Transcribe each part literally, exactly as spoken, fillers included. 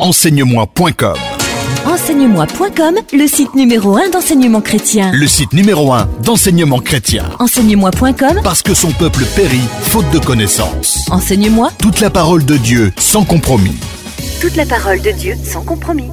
Enseigne-moi point com. Enseigne-moi point com, le site numéro un d'enseignement chrétien. Le site numéro un d'enseignement chrétien. Enseigne-moi point com, parce que son peuple périt faute de connaissances. Enseigne-moi. Toute la parole de Dieu sans compromis. Toute la parole de Dieu sans compromis.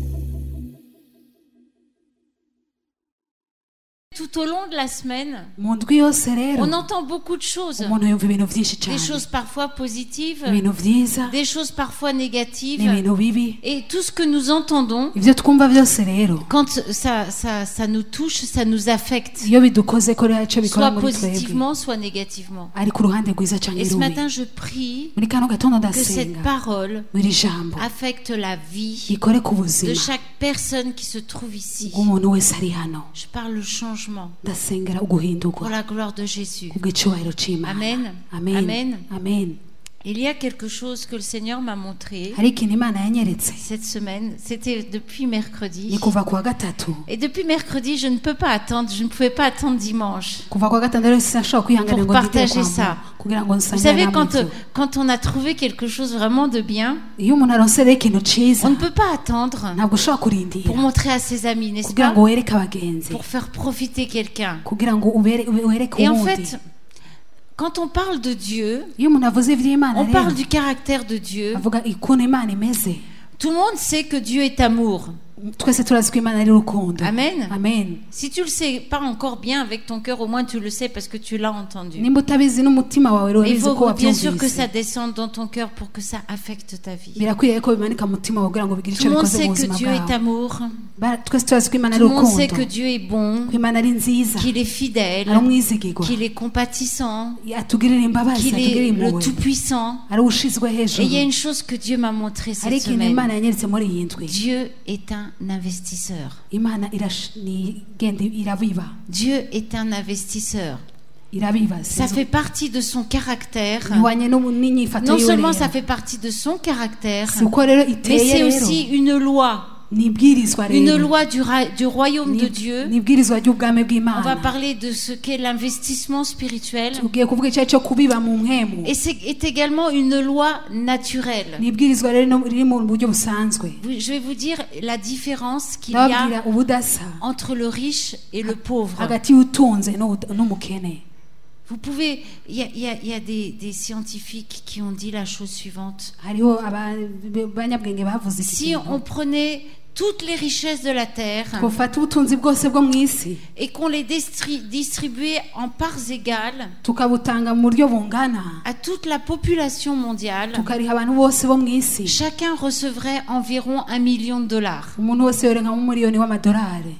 Tout au long de la semaine, mu ndwi yose rero on entend beaucoup de choses. umuntu yumva ibintu byinshi Des cyane, choses parfois positives, ibintu byiza des choses parfois négatives. n'ibintu bibi. Et tout ce que nous entendons, Ibyo twumva byose rero quand ça, ça, ça nous touche, ça nous affecte. iyo bidukoze ko rero icyo bikora Soit muri twebwe, positivement, soit négativement. ari ku ruhande rwiza cyangwa Et ce rubi. matin, je prie Muri kano gatondo que cette ndasenga parole muri jambo affecte la vie ikore ku de buzima chaque personne qui se trouve ici. bw'umuntu wese ari hano. Je parle le changement Ndasengera pour uguhindurwa la gloire de Jésus. kubw'icyubahiro cy'Imana. Amen. Amen. Amen. Amen. Il y a quelque chose que le Seigneur m'a montré Hari ikintu Imana yanyeretse cette semaine. C'était depuis mercredi. ni kuva kuwa gatatu. Et depuis mercredi, je ne peux pas attendre. Je ne pouvais pas attendre dimanche. Kuva kuwa gatanu rero sinashobora kwihangana Pour ngo ndide partager kwa ça. kugira ngo Vous nsangire savez, namwe quand, ibyo. quand on a trouvé quelque chose vraiment de bien, Iyo umuntu arose rero ikintu cyiza on ne peut pas attendre ntabwo ushobora kurindira pour montrer à ses amis, n'est-ce kugira pas? ngo wereke abagenzi, Pour faire profiter quelqu'un. kugira ngo ubere- wereke Et en uwundi. fait, quand on parle de Dieu, Iyo umuntu avuze iby'Imana on rero parle du caractère de Dieu. avuga ukuntu Imana imeze. Tout le monde sait que Dieu est amour. Twese turazi ko Imana ari urukundo. Amen. Amen. Si tu le sais pas encore bien avec ton cœur, au moins tu le sais parce que tu l'as entendu. Nimba utabizi n'umutima wawe rero Mais il urabizi ko faut bien sûr que wabyumvise. ça descende dans ton cœur pour que ça affecte ta vie. Birakwiye ko bimanika mu mutima wawe kugira ngo bigire Tout icyo le monde bikoze sait mu que buzima Dieu est bwawe. amour. Ba- Twese turazi ko Imana Tout ari le monde sait urukundo, que Dieu est bon, ko Imana ari nziza, qu'il est fidèle, ari umwizigirwa, qu'il est compatissant, atugirira imbabazi, qu'il atugirira est le impuhwe, Tout-Puissant. ari ushizwe Et il y a hejuru. une chose que Dieu m'a montré Hari cette ikintu Imana semaine. yanyeretse muri iyi ndwi. Dieu est un investisseur. Imana irash- ni- igenda irabiba Dieu est un investisseur. irabiba Ça sinzi- fait partie de son caractère. bihwanye no mu- n'inyifato Non yiwe seulement rero. ça fait partie de son caractère, si uko rero mais iteye c'est rero aussi une loi. ni ibwirizwa Une rero loi du, ra- du royaume Ni- de Dieu. ni ibwirizwa ry'ubwami On va bw'Imana. parler de ce qu'est l'investissement spirituel. tugiye kuvuga icyo cyo kubiba mu mpemu. Et c'est est également une loi naturelle. ni ibwirizwa rero no- riri mu buryo busanzwe. Vous- Je vais vous dire la différence qu'il y a ndababwira ubudasa entre le riche et le pauvre. hagati y'utunze n'u- n'umukene. Vous pouvez, il y a, il y a- il y a des, des scientifiques qui ont dit la chose suivante. hariho aba- abanyabwenge bavuze iki Si kintu. on prenait toutes les richesses de la terre twafata ubutunzi bwose bwo mu isi et qu'on les distri- distribuait en parts égales tukabutanga mu buryo bungana, à toute la population mondiale, tukariha abantu bose bo mu isi, chacun recevrait environ un million de dollars. umuntu wese yorenga nk'umuriyoni w'amadolari.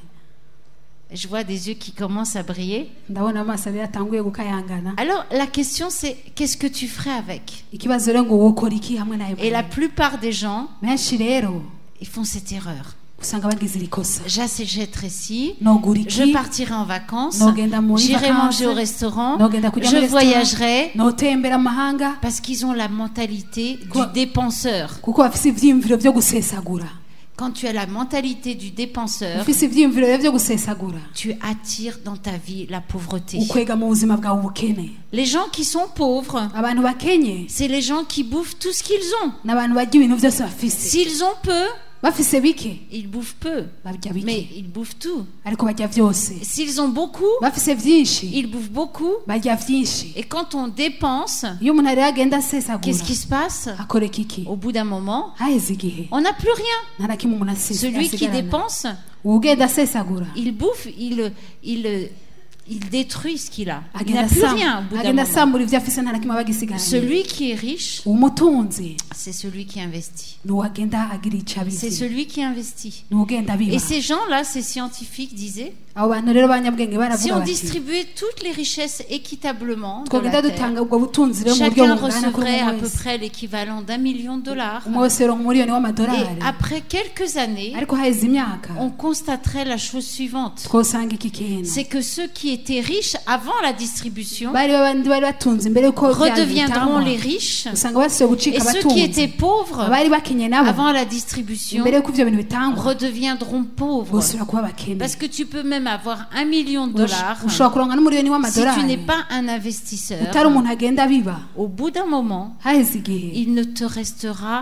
Je vois des yeux qui commencent à briller. ndabona amaso abiri atanguye gukayangana. Alors la question c'est qu'est-ce que tu ferais avec? ikibazo rero ngo wokora iki hamwe nayo. Et la plupart des gens, benshi rero ils font cette erreur. usanga bagize iri kosa. J'achèterai ici, nogura je iki, partirai en vacances, nogenda muri j'irai vacances, manger au restaurant, nogenda kujya je muri restaurant, voyagerai, notembera amahanga, parce qu'ils ont la mentalité Quoi? du dépenseur. kuko bafise ivyiyumviro vyo gusesagura. Quand tu as la mentalité du dépenseur, ufise ivyiyumviro rero vyo gusesagura, tu attires dans ta vie la pauvreté. ukwega mu buzima bwawe ubukene. Les gens qui sont pauvres, abantu bakenye c'est les gens qui bouffent tout ce qu'ils ont. n'abantu barya ibintu byose bafise. S'ils ont peu, bafise bike ils bouffent peu, barya mais bike, ils bouffent tout. ariko barya vyose. S'ils ont beaucoup, bafise vyinshi ils bouffent beaucoup. barya vyinshi. Et quand on dépense, iyo umuntu rero agenda asesagura, qu'est-ce qui se passe? akoreka iki? Au bout d'un moment, haheze igihe on n'a plus rien. nta na kimwe umuntu asese- Celui qui asigarana. dépense, ugenda asesagura il bouffe, il, il, il détruit ce qu'il a. Il agenda n'a plus asam- rien au bout d'un agenda moment. asambura ivyo afise nta na kimwe aba agisigaranye. Celui qui est riche, umutunzi c'est celui qui investit. ni uwagenda agira ico C'est abizi, celui qui investit. ni ugenda abiba. Et ces gens-là, ces scientifiques disaient, abo bantu rero banyabwenge si baravuga on bati distribuait toutes les richesses équitablement de la twogenda terre, dutanga ubwo butunzi rero mu buryo chacun bungana kuri recevrait umwe à peu wese, près l'équivalent d'un million de dollars. umwe wese yoronka umuriyoni Et w'amadolari. après quelques années, ariko haheze imyaka on constaterait la chose suivante. twosanga iki kintu, C'est que ceux qui étaient riches avant la distribution bari babandi bari batunze mbere yuko redeviendront byabitangwa, les riches, usanga basubiye et gucika ceux qui abatunzi. étaient pauvres abari bakenye nabo avant la distribution mbere yuko ivyo bintu bitangwa redeviendront pauvres. bosubira kuba bakene. Parce que tu peux même avoir un million de dollars ushobora kuronka n'umuriyoni si tu w'amadolari n'es pas un investisseur. utari umuntu agenda abiba. Au bout d'un moment, haheze igihe il ne te restera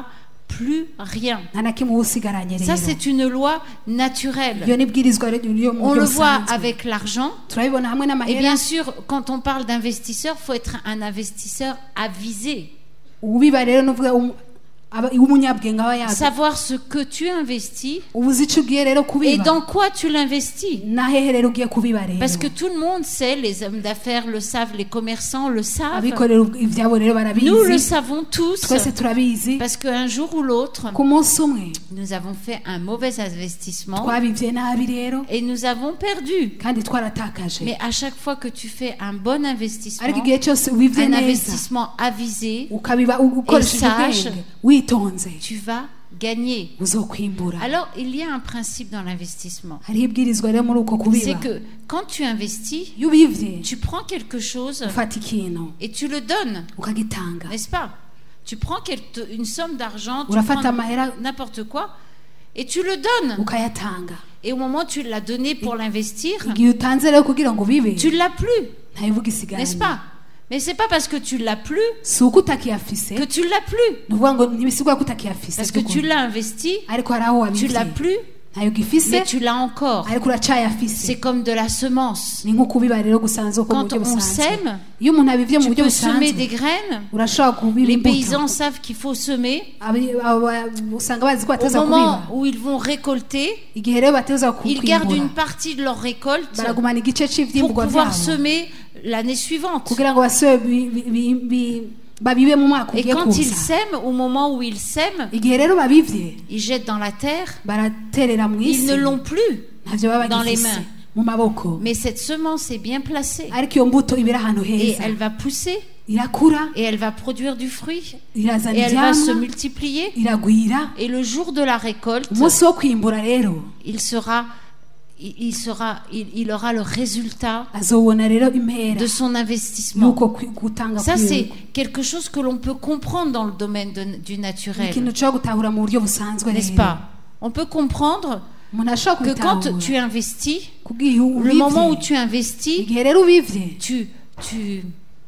plus rien. nta na kimwe uba usigaranye Ça, rero c'est une loi naturelle. iyo ni ibwirizwa ryo mu On buryo le voit busanzwe avec l'argent. turabibona hamwe Et n'amahera bien sûr, quand on parle d'investisseur, il faut être un investisseur avisé. ubiba rero nuvuga um- aba- umunyabwenge aba yazi Savoir ce que tu investis uba uzi icyo ugiye rero et kubiba dans quoi tu l'investis. na hehe rero ugiye kubiba rero Parce que tout le monde sait, les hommes d'affaires le savent, les commerçants le savent. abikorera ibyabo rero Nous le barabizi savons tous. twese turabizi Parce qu'un jour ou l'autre, ku munsi umwe nous avons fait un mauvais investissement twabibye nabi rero et nous avons perdu. kandi twaratakaje Mais à chaque fois que tu fais un bon investissement, ariko igihe cyose wibye un neza investissement avisé, ukabiba u- ukoresheje sage. ubwenge witonze tu vas gagner. uzokwimbura Alors, il y a un principe dans l'investissement. hariho ibwirizwa rero muri uko C'est kubiba que quand tu investis, iyo ubivye tu prends quelque chose ufata ikintu et tu le donnes, ukagitanga n'est-ce pas? Tu prends quelque- une somme d'argent, tu urafata prends amahera n'importe quoi et tu le donnes. ukayatanga Et au moment où tu l'as donné pour l'investir, igihe utanze rero kugira ngo ubibe tu l'as plus, ntabivuga isigaranye n'est-ce pas? Mais c'est pas parce que tu l'as plus si uko utakiyafise que tu l'as plus. ni ukuvuga ngo ntibisigura ko utakiyafise Parce que tu l'as investi, ariko hari aho tu l'as wabivye plus, ntayo gifise mais tu l'as encore. ariko uracayafise C'est comme de la semence. ni nko kubiba rero gusanzwe ko mu Quand buryo on busanzwe sème, iyo umuntu abivye mu tu buryo peux semer des busanzwe graines. urashobora kubiba Les imbuto paysans savent qu'il faut semer. Abi- aba- usanga bazi ko Au bateza moment kubiba où ils vont récolter, igihe rero bateza ils gardent une kwimbura partie de leur récolte baragumana igice pour c'ivyimbugwa pouvoir vyabo semer l'année suivante. kugira ngo basore bi- bi- bi- bi- babibe mu mwaka Et ugiye quand ils kuza sèment, au moment où ils sèment, igihe rero babivye ils jettent dans la terre, baraterera mu ils isi ne l'ont plus. ntavyo baba dans les bagifise mains. mu maboko Mais cette semence est bien placée ariko iyo mbuto ibera ahantu et heza elle va pousser irakura et elle va produire du fruit irazana et elle va se ivyamwa multiplier. iragwira Et le jour de la récolte, umunsi wo kwimbura rero il sera, il, il sera, il, il aura le résultat azobona rero impera de son investissement. yuko kwi- gutanga Ça, kwiwe. c'est quelque chose que l'on peut comprendre dans le domaine de- du naturel, ikintu cyo gutahura mu buryo busanzwe n'est-ce rero pas? On peut comprendre umuntu ashobora que quand kubitahura tu investis, kubwiye le ubivye moment où tu investis, igihe rero ubivye tu, tu,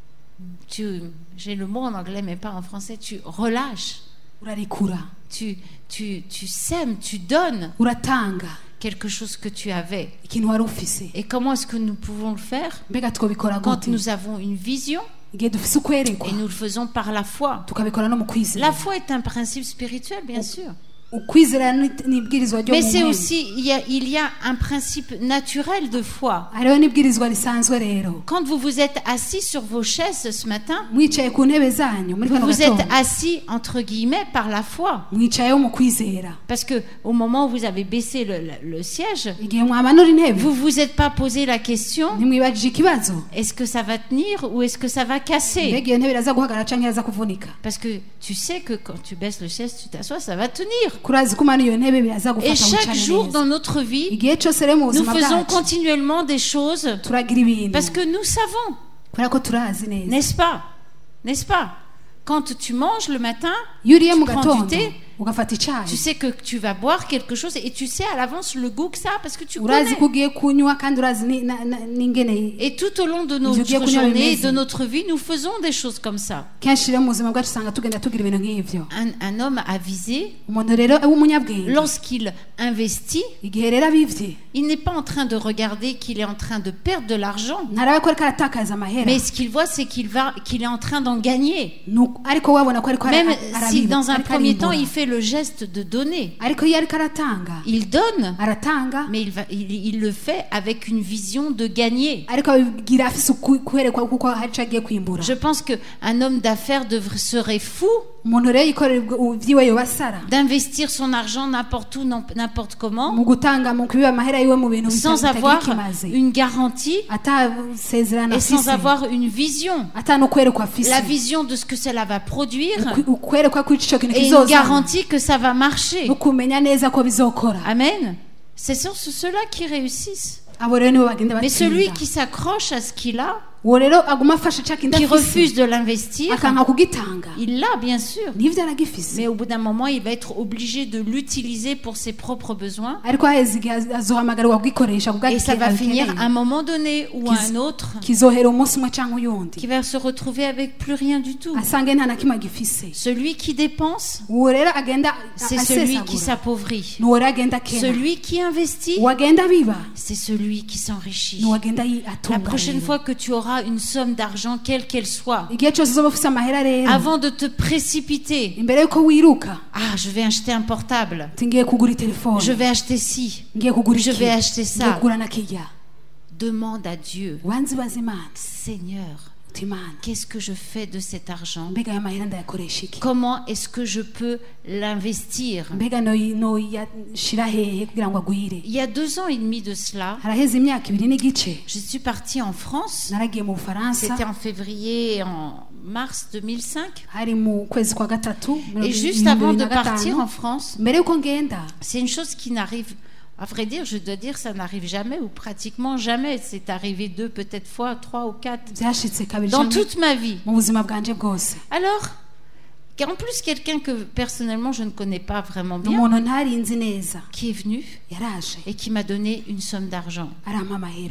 tu, j'ai le mot en anglais mais pas en français, tu relâches, urarikura tu, tu, tu sèmes, tu donnes uratanga quelque chose que tu avais. ikintu wari ufise Et comment est-ce que nous pouvons le faire? mbega twabikora Quand gute nous avons une vision igihe dufise ukwerekwa et nous le faisons par la foi. tukabikora no mu kwizera La foi est un principe spirituel, bien sûr. ukwizera ni- n'ibwirizwa ryo Mais mu c'est mwemu. aussi, il y a, il y a un principe naturel de foi. hariho n'ibwirizwa risanzwe rero Quand vous vous êtes assis sur vos chaises ce matin, mwicaye ku ntebe zanyu muri kano vous êtes gatondo assis entre guillemets par la foi. mwicayeho mu kwizera Parce que au moment où vous avez baissé le, le- le siège, igihe mwamanura intebe vous vous êtes pas posé la question, ntimwibajije ikibazo est-ce que ça va tenir ou est-ce que ça va casser? mbega iyo ntebe iraza guhagarara canke iraza kuvunika Parce que tu sais que quand tu baisses le siège, tu t'assois, ça va tenir. kurazi ko umana iyo ntebe biraza Et gufata chaque wicare jour neza dans notre vie, igihe cyose rero mu nous buzima faisons bwacu continuellement des choses turagira ibintu parce que nous savons, kubera ko turazi neza n'est-ce pas? N'est-ce pas? Quand tu manges le matin, iyo uriye mu tu prends gatondo du thé, ugafata icayi tu sais que tu vas boire quelque chose et tu sais à l'avance le goût que ça a parce que tu urazi ko connais. ugiye kunywa kandi urazi ni- na- na- n'ingene Et tout au long de notre Ugiye kunywa journée, bimeze. de notre vie, nous faisons des choses comme ça. kenshi rero mu buzima bwacu usanga tugenda tugira ibintu nk'ivyo Un, un homme avisé, umuntu rero w'umunyabwenge lorsqu'il investit, igihe rero abivye il n'est pas en train de regarder qu'il est en train de perdre de l'argent. ntaraba ko ariko aratakaza amahera Mais ce qu'il voit, c'est qu'il va, qu'il est en train d'en gagner. Nuko- ariko wabona ko ariko ara- Même arabiba, si dans un ariko premier temps, arimbura. il fait le geste de donner. ariko iyo ariko aratanga Il donne, aratanga mais il, va, il, il le fait avec une vision de gagner. ariko abigira afise uku- kwerekwa kuko hari ico agiye kwimbura Je pense qu'un homme d'affaires devrait- serait fou umuntu rero yikorera ubwo- ivyiwe yobasara d'investir son argent n'importe où, n'im- n'importe comment, mu gutanga mu kubiba amahera yiwe mu bintu sans bitagira avoir ikimaze une garantie atasezerano et sans afise avoir une vision. ata no kwerekwa afise La vision de ce que cela va produire Ukwe- ukwerekwa ko ico kintu et une kizozana garantie que ça va marcher. no kumenya neza ko bizokora Amen. C'est sur ceux-là qui réussissent. abo rero nibo bagenda Mais celui batsinda qui s'accroche à ce qu'il a, uwo rero aguma afashe cya kindi qui afise refuse de l'investir, akanga kugitanga il l'a bien sûr, nivyo aragifise mais au bout d'un moment, il va être obligé de l'utiliser pour ses propres besoins. ariko haheze igihe azohamagarirwa kugikoresha Et ça va finir à un kubwakeneye moment donné ou à un autre kizohera umunsi umwe canke uyundi qui va se retrouver avec plus rien du tout. asange nta na kimwe agifise Celui qui dépense, uwo rero agenda c'est celui qui asesagura s'appauvrit. nuwo rero agenda akena Celui qui investit, uwo agenda biba c'est celui qui s'enrichit. nuwo agenda yi- La atunga prochaine rero. fois que tu auras une somme d'argent, quelle qu'elle soit, igihe cyose uzoba ufise amahera rero avant de te précipiter, imbere yuko wiruka ah, je vais acheter un portable, uti ngiye kugura telefone je vais acheter ci, ngiye kugura je iki vais acheter ngiye ça. kugura na kirya Demande à Dieu, wanzibaza imana Seigneur, uti imana qu'est-ce que je fais de cet argent? mbega aya mahera ndayakoresha iki Comment est-ce que je peux l'investir? mbega noyi- noyashira hehe kugira ngo agwire Il y a deux ans et demi de cela, haraheze imyaka ibiri n'igice je suis partie en France. naragiye mu bufaransa C'était en février et en mars deux mille cinq. hari mu kwezi kwa gatatu Et juste ibihumbi avant bibiri de na partir gatanu en France, mbere yuko ngenda c'est une chose qui n'arrive, à vrai dire, je dois dire, ça n'arrive jamais ou pratiquement jamais. C'est arrivé deux, peut-être fois, trois ou quatre byashitse kabiri dans canke toute ma vie. mu buzima bwanje bwose Alors, en plus, quelqu'un que personnellement je ne connais pas vraiment bien, umuntu ntarinzi neza qui est venu yaraje et qui m'a donné une somme d'argent. arampa amahera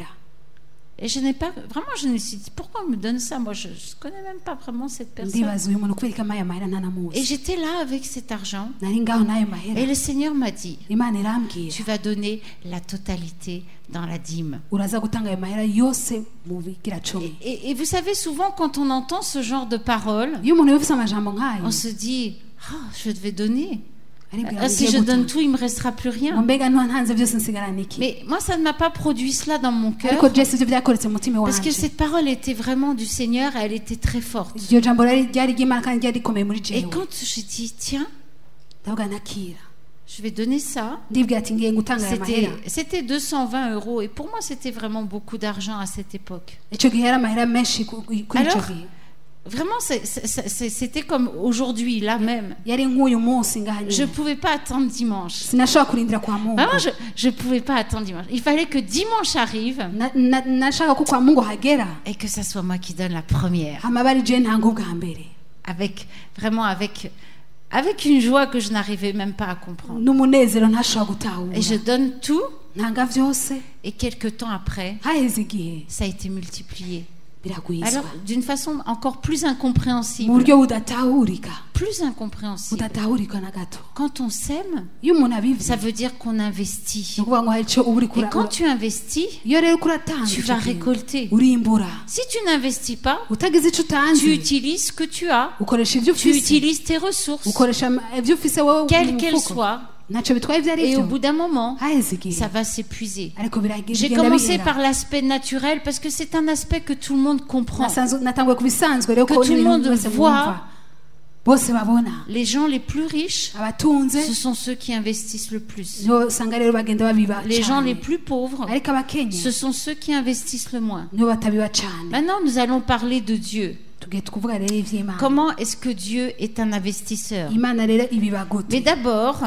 Et je n'ai pas, vraiment, je me suis dit, pourquoi on me donne ça? Moi, je ne connais même pas vraiment cette personne. ndibaza uyu muntu kubera ko amaye amahera Et ntanamuzi j'étais là avec cet argent. nari ngaho n'ayo Et mahera le Seigneur m'a dit, imana irambwira tu vas donner la totalité dans la dîme. uraza gutanga ayo mahera yose mu bigira cumi Et, et- et vous savez, souvent, quand on entend ce genre de paroles, iyo umuntu yumvise amajambo nk'ayo on se dit, ah, je devais donner. aribwira Ah, ngo si ngiye je donne gutanga. tout, il me restera plus ngo rien. mbega ntanze byose nsigarana iki Mais moi, ça ne m'a pas produit cela dans mon cœur. ariko jesi ibyo byakoretse mu mutima Parce que wanje cette parole était vraiment du Seigneur, elle était très forte. iryo jambo rari- ryari ry'imana kandi ryari rikomeye muri Et jewe quand je dis, tiens, ndavuga nakira je vais donner ça, ndibwira ati ngiye gutanga aya c'était mahera c'était deux cent vingt euros. Et pour moi, c'était vraiment beaucoup d'argent à cette époque. icyo gihe yari amahera menshi ku- kuri icyo Alors, gihe Vraiment, c'est- c'est- c'est- c'était comme aujourd'hui, là même. yari nk'uyu munsi ngaha Je ne nyine pouvais pas attendre dimanche. sinashobora kurindira kwa mungu Vraiment, je ne pouvais pas attendre dimanche. Il fallait que dimanche arrive Na- na- nashaka ko kwa mungu hagera et que ça soit moi qui donne la première. amaba ari jewe ntanga ubwa mbere Avec, vraiment avec, avec une joie que je n'arrivais même pas à comprendre. n'umunezero ntashobora gutahura Et je donne tout, ntanga byose et quelques temps après, haheze igihe ça a été multiplié. biragwizwa Alors, d'une façon encore plus mu incompréhensible. buryo budatahurika Plus incompréhensible. budatahurika na gato Quand on sème, iyo umuntu abivuze ça veut dire qu'on investit. ni ukuvuga ngo hari icyo uba uri Et kura quand tu investis, iyo rero uko uratanga tu icyo vas kintu, récolter. urimbura Si tu n'investis pas, utagize icyo tu utanze utilises ce que tu as, ukoresha ibyo tu ufise utilises tes ressources, ukoresha am- ibyo ufise wowe quelles mu qu'elles mufuko soient, ntacyo bitwaye ibyo ari et au byo bout d'un moment, haheze igihe ça va s'épuiser. ariko biragira J'ai bigenda commencé bihera. par l'aspect naturel parce que c'est un aspect que tout le monde comprend. Nasanzwe- natanguye ku bisanzwe rero Que ko tout le n'ibintu monde mwese voit. mwumva bose babona Les gens les plus riches, abatunze ce sont ceux qui investissent le plus. nibo usanga rero bagenda babiba Les gens les cyane plus pauvres, ariko abakenye ce sont ceux qui investissent le moins. nibo batabiba cyane Maintenant, nous allons parler de Dieu. tugiye tukuvuga rero ivy'imana Comment est-ce que Dieu est un investisseur? imana rero ibiba gute Mais d'abord,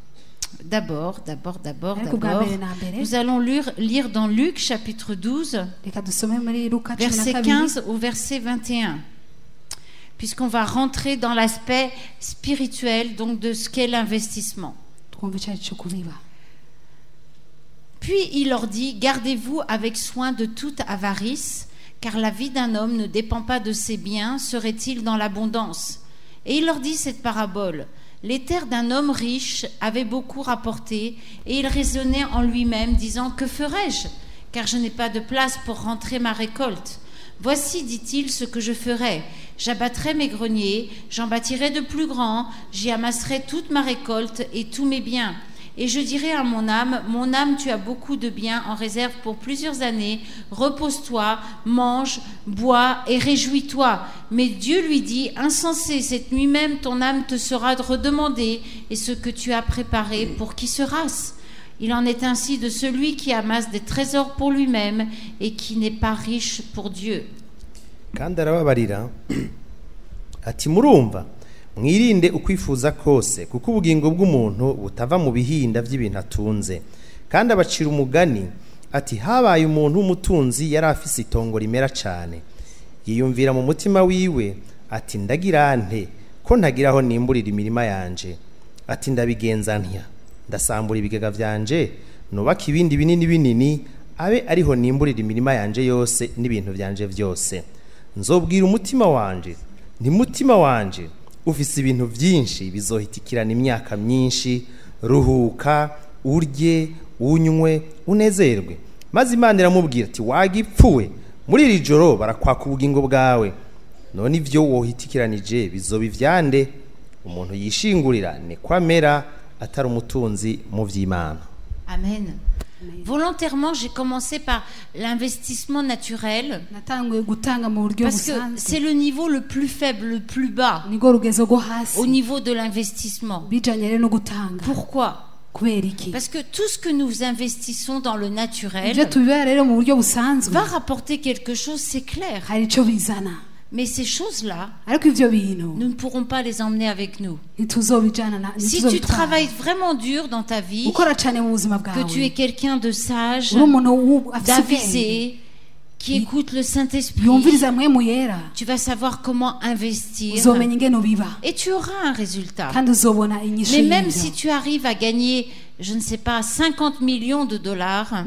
d'abord, d'abord, d'abord, ariko bwa d'abord, mbere na mbere nous allons lire, lire dans Luc chapitre douze, reka dusome muri luka cumi na verset kabiri quinze au verset vingt et un. Puisqu'on va rentrer dans l'aspect spirituel donc de ce qu'est l'investissement. twumva icyo ari cyo kubiba Puis il leur dit, gardez-vous avec soin de toute avarice, car la vie d'un homme ne dépend pas de ses biens, serait-il dans l'abondance. Et il leur dit cette parabole. Les terres d'un homme riche avaient beaucoup rapporté, et il raisonnait en lui-même, disant, que ferai-je, car je n'ai pas de place pour rentrer ma récolte. Voici, dit-il, ce que je ferai. J'abattrai mes greniers, j'en bâtirai de plus grands, j'y amasserai toute ma récolte et tous mes biens. Et je dirai à mon âme, mon âme, tu as beaucoup de biens en réserve pour plusieurs années, repose-toi, mange, bois et réjouis-toi. Mais Dieu lui dit, insensé, cette nuit même ton âme te sera redemandée, et ce que tu as préparé, pour qui sera-ce? Il en est ainsi de celui qui amasse des trésors pour lui-même et qui n'est pas riche pour Dieu. kandi arababarira ati murumva mwirinde ukwifuza kose kuko ubugingo bw'umuntu butava mu bihinda by'ibintu atunze kandi abacira umugani ati habaye umuntu w'umutunzi yari afise itongo rimera cyane yiyumvira mu mutima wiwe ati ndagira nte ko ntagiraho nimburira imirima yanje, ati ndabigenza ntya, ndasambura ibigega vyanje nubaka ibindi binini binini abe ariho nimburira imirima yanje yose n'ibintu vyanje vyose. Nzobwira umutima wanje nti mutima wanje ufise ibintu vyinshi bizohitikirana imyaka myinshi, ruhuka urye unywe unezerwe. Maze Imana iramubwira ati wagipfuwe, muri iri joro barakwaka ubugingo bwawe, none ivyo wohitikiranije bizoba ivyande? Umuntu yishingurira ni kwamera atari umutunzi mu vy'Imana. Amen. Volontairement, j'ai commencé par l'investissement naturel parce que c'est le niveau le plus faible, le plus bas au niveau de l'investissement. Pourquoi? Parce que tout ce que nous investissons dans le naturel va rapporter quelque chose, c'est clair. Mais ces choses-là, nous ne pourrons pas les emmener avec nous. Si tu travailles vraiment dur dans ta vie, que tu es quelqu'un de sage, d'avisé, qui écoute le Saint-Esprit, tu vas savoir comment investir et tu auras un résultat. Mais même si tu arrives à gagner, je ne sais pas, cinquante millions de dollars,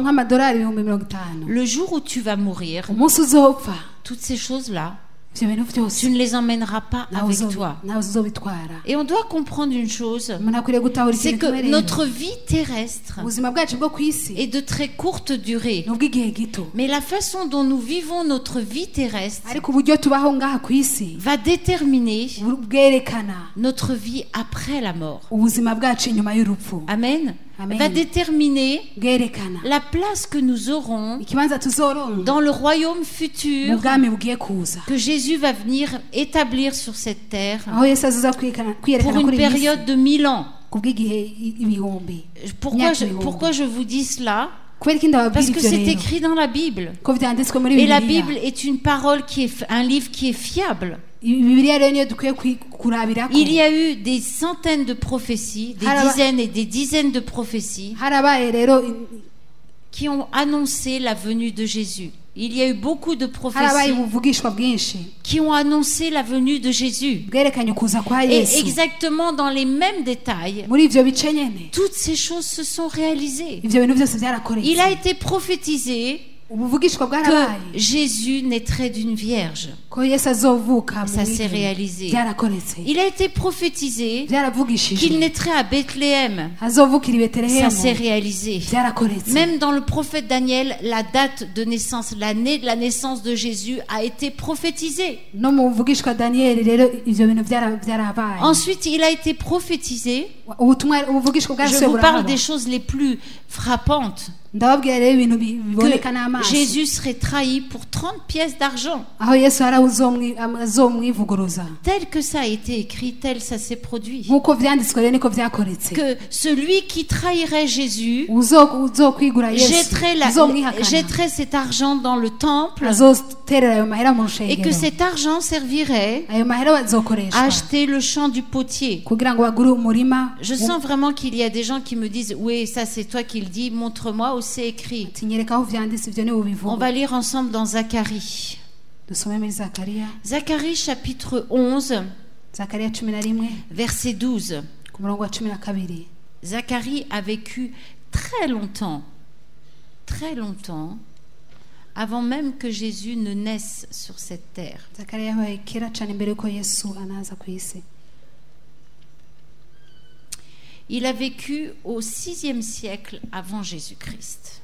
le jour où tu vas mourir, toutes ces choses-là, tu ne les emmèneras pas avec toi. Et on doit comprendre une chose, c'est que notre vie terrestre est de très courte durée. Mais la façon dont nous vivons notre vie terrestre va déterminer notre vie après la mort. Amen. Amen. Va déterminer la place que nous aurons dans le royaume futur que Jésus va venir établir sur cette terre pour une période de mille ans. Pourquoi je, pourquoi je vous dis cela? Parce que c'est écrit dans la Bible. Et la Bible est une parole qui est un livre qui est fiable. Il y a eu des centaines de prophéties, des dizaines et des dizaines de prophéties qui ont annoncé la venue de Jésus. Il y a eu beaucoup de prophéties qui ont annoncé la venue de Jésus. Et exactement dans les mêmes détails, toutes ces choses se sont réalisées. Il a été prophétisé que Jésus naîtrait d'une vierge. Ça s'est réalisé. Il a été prophétisé qu'il naîtrait à Bethléem. Ça s'est réalisé. Même dans le prophète Daniel, la date de naissance, l'année de la naissance de Jésus a été prophétisée. Ensuite, il a été prophétisé. Je vous parle des choses les plus frappantes. Que Jésus serait trahi pour trente pièces d'argent. Tel que ça a été écrit, tel ça s'est produit. Que celui qui trahirait Jésus jetterait, la, jetterait cet argent dans le temple et que cet argent servirait à acheter le champ du potier. Je sens vraiment qu'il y a des gens qui me disent oui, ça c'est toi qui le dis, montre-moi où c'est écrit. On va lire ensemble dans Zacharie. Zacharie chapitre onze, verset douze. Zacharie a vécu très longtemps, très longtemps, avant même que Jésus ne naisse sur cette terre. Il a vécu au sixième siècle avant Jésus-Christ.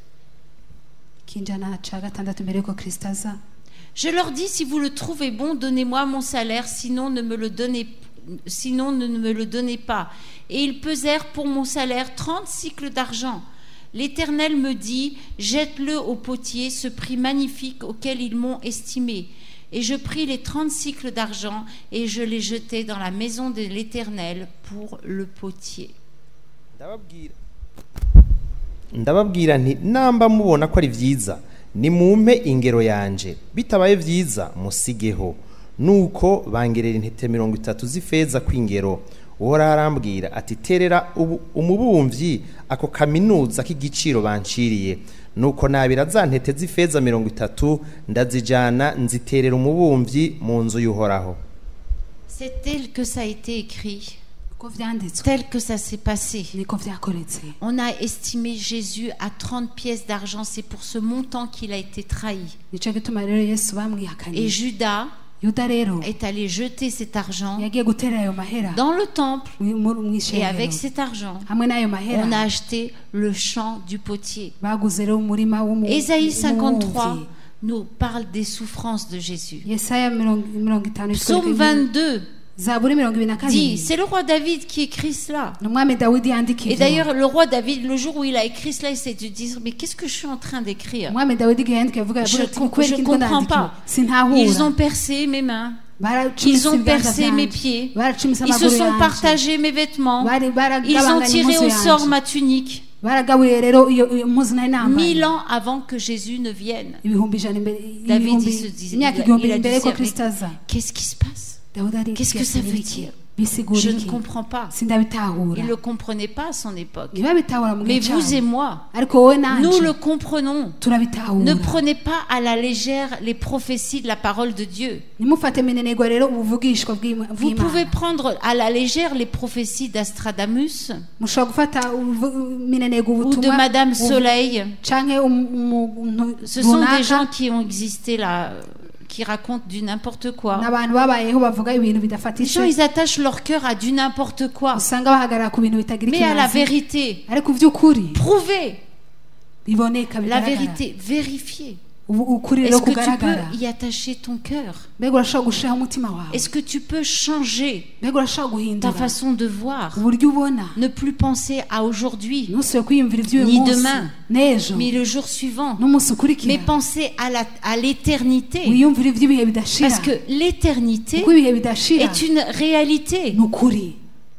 Je leur dis, si vous le trouvez bon, donnez-moi mon salaire, sinon ne me le donnez, sinon ne me le donnez pas. Et ils pesèrent pour mon salaire trente cycles d'argent. L'Éternel me dit, jette-le au potier, ce prix magnifique auquel ils m'ont estimé. Et je pris les trente cycles d'argent et je les jetai dans la maison de l'Éternel pour le potier. Ndababwira nti namba mubona ko ari vyiza nimumpe ingero yanje, bitabaye vyiza musigeho. Nuko bangerera intete mirongo itatu z'ifeza kw'ingero. Uhora arambwira ati terera umubumvyi ako kaminuza k'igiciro banciriye. nuko nabira za ntete z'ifeza mirongo itatu ndazijana nziterera umubumvyi mu nzu y'uhoraho. C'est tel que ça a été écrit, uko vyanditswe tel que ça s'est passé. niko vyakoretse. On a estimé Jésus à trente pièces d'argent, c'est pour ce montant qu'il a été trahi. nico gituma rero Yesu Et bamwihakanye. Judas Yuda rero est allé jeter cet argent yagiye gutera ayo mahera dans le temple, mu- mu- et mw'ishengero. avec cet argent, hamwe n'ayo mahera on a acheté le champ du potier. baguze rero umurima w'umu- Ésaïe cinquante-trois w'umuvyi. nous parle des souffrances de Jésus. Yesaya mirongo mirongo itanu Psaume vingt-deux zaburi mirongo ibiri na dit, kabiri c'est le roi David qui écrit cela. ni umwami Dawidi yandika Et ivyo. d'ailleurs, le roi David, le jour où il a écrit cela, il s'est dit, mais qu'est-ce que je suis en train d'écrire? umwami Dawidi igihe yandika avuga Je avuga ati, com- "Kubera je iki ndiko comprends ndandika pas. ibi? Sintahura." Ils ont percé mes mains. Baracumise Ils ont ibiganza percé vyanje. mes pieds. Baracumise Ils se amaguru sont yanje. partagés mes vêtements. Bari- Ils ont baragabanganya tiré impuzu au yanje. sort ma tunique. baragabuye rero iyo iyo impuzu nari nambaye Mille ans avant que Jésus ne vienne. ibihumbi ijana imbere David, ibihumbi- il se disait, imyaka il a- igihumbi il a dû imbere se ko dire, Kristo aza. Qu'est-ce qui se passe? Dawudi ari Qu'est-ce que ça veut dire? bisigura Je ne iki? comprends pas. sindabitahura Il ne le comprenait pas à son époque. ntibabitahura mu Mais gihe vous et cyabo. moi, ariko wowe nanje nous le comprenons. turabitahura. Ne prenez pas à la légère les prophéties de la parole de Dieu. nimufate minenegwa rero ubuvugishwa bw'Ima- Vous pouvez bw'Imana. prendre à la légère les prophéties d'Astradamus mushobora gufata ubu- minenegwa ou de ubutumwa Madame bu- Soleil. canke um- umu- umuntu Ce sont runaka, des gens qui ont existé là, euh, qui racontent du n'importe quoi. n'abantu babayeho bavuga ibintu Les bidafatitse gens, ils attachent leur cœur à du n'importe quoi. usanga bahagarara ku bintu bitagira Mais à la ikimazi vérité, ariko by'ukuri prouvez biboneka la bigaragara. vérité, vérifiez. Ubu- ukuri Est-ce rero que tu kugaragara peux y attacher ton cœur? mbega urashobora gushiraho umutima wawe Est-ce que tu peux changer mbega urashobora ta guhindura façon de voir? uburyo ubona Ne plus penser à aujourd'hui, ntusubire kwiyumvira iby'uyu Ni munsi demain. n'ejo mais le jour suivant. n'umunsi ukurikira Mais penser à la- à l'éternité. wiyumvira iby'ibihe bidashira Parce que l'éternité kuko ibihe bidashira est une réalité. ni ukuri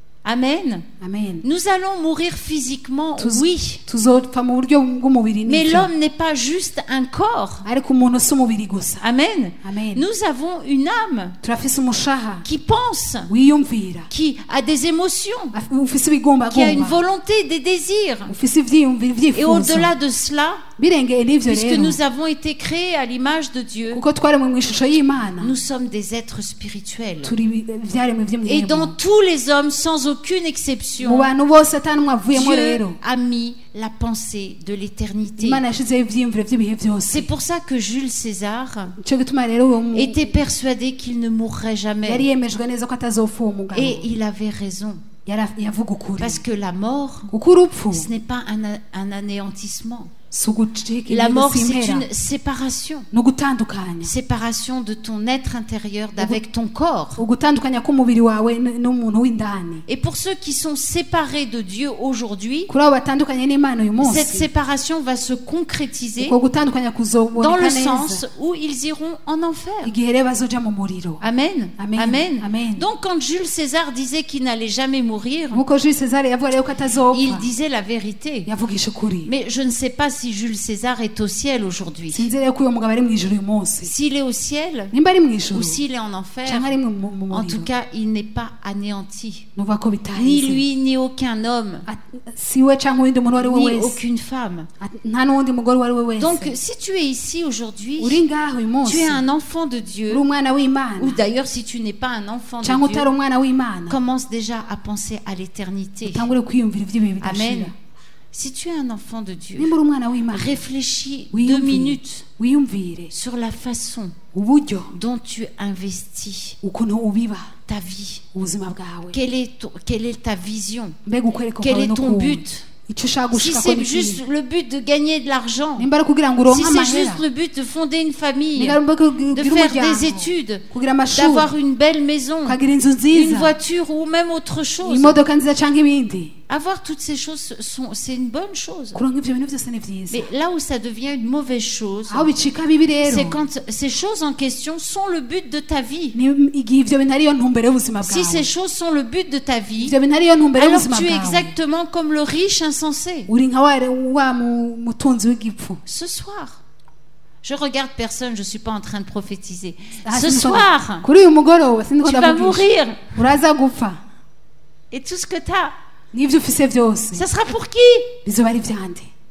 Amen. amen Nous allons mourir physiquement, Tuz- oui. tuzopfa mu buryo bw'umubiri Mais n'ibyo. l'homme n'est pas juste un corps. ariko umuntu si umubiri gusa Amen. amen Nous avons une âme turafise umushaha qui pense, wiyumvira qui a des émotions, Af- ufise qui a une ibigombagomba volonté, des désirs. ufise ivyiyumviro Et ivyifuzo au-delà de cela, birengeye n'ivyo puisque rero nous avons été créés à l'image de Dieu, kuko twaremwe mu ishusho y'imana nous sommes des êtres spirituels. turi ibi- vyaremwe Et dans vy'imwemu tous les hommes, sans aucune mu exception, bantu bose atari umwe avuyemo Dieu rero a mis la pensée de l'éternité. imana yashizeho ivyiyumviro vy'ibihe vyose C'est pour ça que Jules César ico gituma rero uwo mu- était persuadé qu'il ne mourrait yari jamais. yemejwe neza ko atazopfa uwo mugabo Et il avait raison. Yara- yavuga ukuri Parce que la mort, kuko urupfu ce n'est pas un, un anéantissement. si ugucika La intege mort, si c'est impera une séparation. ni ugutandukanya Séparation de ton être intérieur d'avec ton corps. ugutandukanya k'umubiri wawe n- n'umuntu w'indani Et pour ceux qui sont séparés de Dieu aujourd'hui, kuri abo batandukanye n'imana uyu cette munsi séparation va se concrétiser uko gutandukanya dans kuzoboneka le neza sens où ils iront en enfer. igihe rero bazoja mu muriro Amen. Amen. Amen. Amen. Donc quand Jules César disait qu'il n'allait jamais mourir, nk'uko Jules César yavuga rero ko atazopfa il disait la vérité. yavugisha ukuri Mais je ne sais pas si Jules César est au ciel aujourd'hui. sinzi rero ko uyu mugabo ari mu ijuru uyu munsi S'il est au ciel nimba ari mu ijuru ou s'il est en enfer, cyangwa ari mu mu- mu en tout muriro cas, il n'est pas anéanti. nuvuga ko Ni bitaheze lui, ni aucun homme, At- si we cyangwa uwundi muntu uwo ari we ni wese aucune femme. At- nta n'uwundi mugore uwo ari we wese Donc, si tu es ici aujourd'hui, uri ngaho uyu munsi tu es un enfant de uri Dieu, umwana w'imana ou d'ailleurs si tu n'es pas un enfant cyangwa de utari Dieu, umwana w'imana commence déjà à penser à l'éternité. utangure kwiyumvira iby'ibihe bidashira Amen. Si tu es un enfant de Dieu, nimba uri umwana w'imana réfléchis deux wiyumvire minutes wiyumvire sur la façon uburyo dont tu investis ukuntu ubiba ta vie. ubuzima bwawe Quelle est, ton- quelle est ta vision? mbega ukwereka Quel kwawe est no ton kumva but? icyo ushaka Si gushika c'est ko juste le but de gagner de l'argent, nimba ari kugira ngo uronke si c'est amahera juste le but de fonder une famille, nimba ari de kugira faire umuryango des études, kugira amashuri d'avoir une belle maison, ukagira inzu une nziza voiture ou même autre chose, imodoka nziza cyangwa ibindi avoir toutes ces choses, sont, c'est une bonne chose. kuronka ibyo bintu byose ni byiza Mais là où ça devient une mauvaise chose, aho bicika bibi rero c'est quand ces choses en question sont le but de ta vie. ni igihe ibyo bintu ariyo ntumbero y'ubuzima Si ces bwawe choses sont le but de ta vie, ibyo bintu ariyo ntumbero alors y'ubuzima tu es bwawe exactement comme le riche insensé. uri nka wa wa mu- mutunzi w'igipfu Ce soir, je regarde personne, je suis pas en train de prophétiser. Ah, Ce sindiko- soir, kuri uyu mugoroba sindiko tu vas ndavugisha mourir uraza gupfa et tout ce que tu as, n'ibyo ufise byose ça sera pour qui? bizoba ari ibyande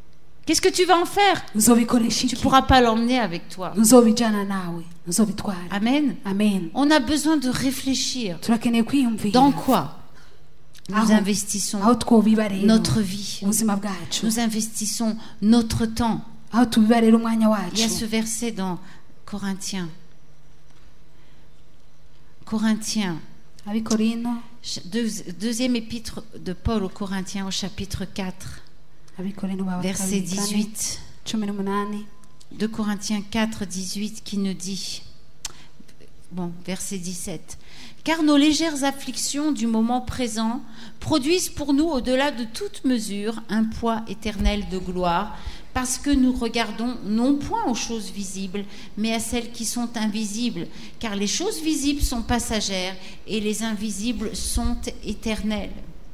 Qu'est-ce que tu vas en faire? uzobikoresha Tu iki? pourras pas l'emmener avec toi. ntuzobijana nawe, ntuzobitwara. Amen. Amen. On a besoin de réfléchir. turakeneye kwiyumvira Dans quoi nous aho investissons aho twobiba rero notre vie? ubuzima bwacu, Nous investissons notre temps. aho tubiba rero umwanya Il y a wacu. ce verset dans Corinthiens. Corinthiens, abikorino ch- deux- deuxième épître de Paul aux Corinthiens au chapitre quatre, abikorino ba verset kabiri kane, dix-huit. cumi n'umunani. deux Corinthiens quatre, dix-huit qui nous dit, bon, verset dix-sept, car nos légères afflictions du moment présent produisent pour nous, au-delà de toute mesure, un poids éternel de gloire, parce que nous regardons non point aux choses visibles, mais à celles qui sont invisibles, car les choses visibles sont passagères et les invisibles sont éternelles.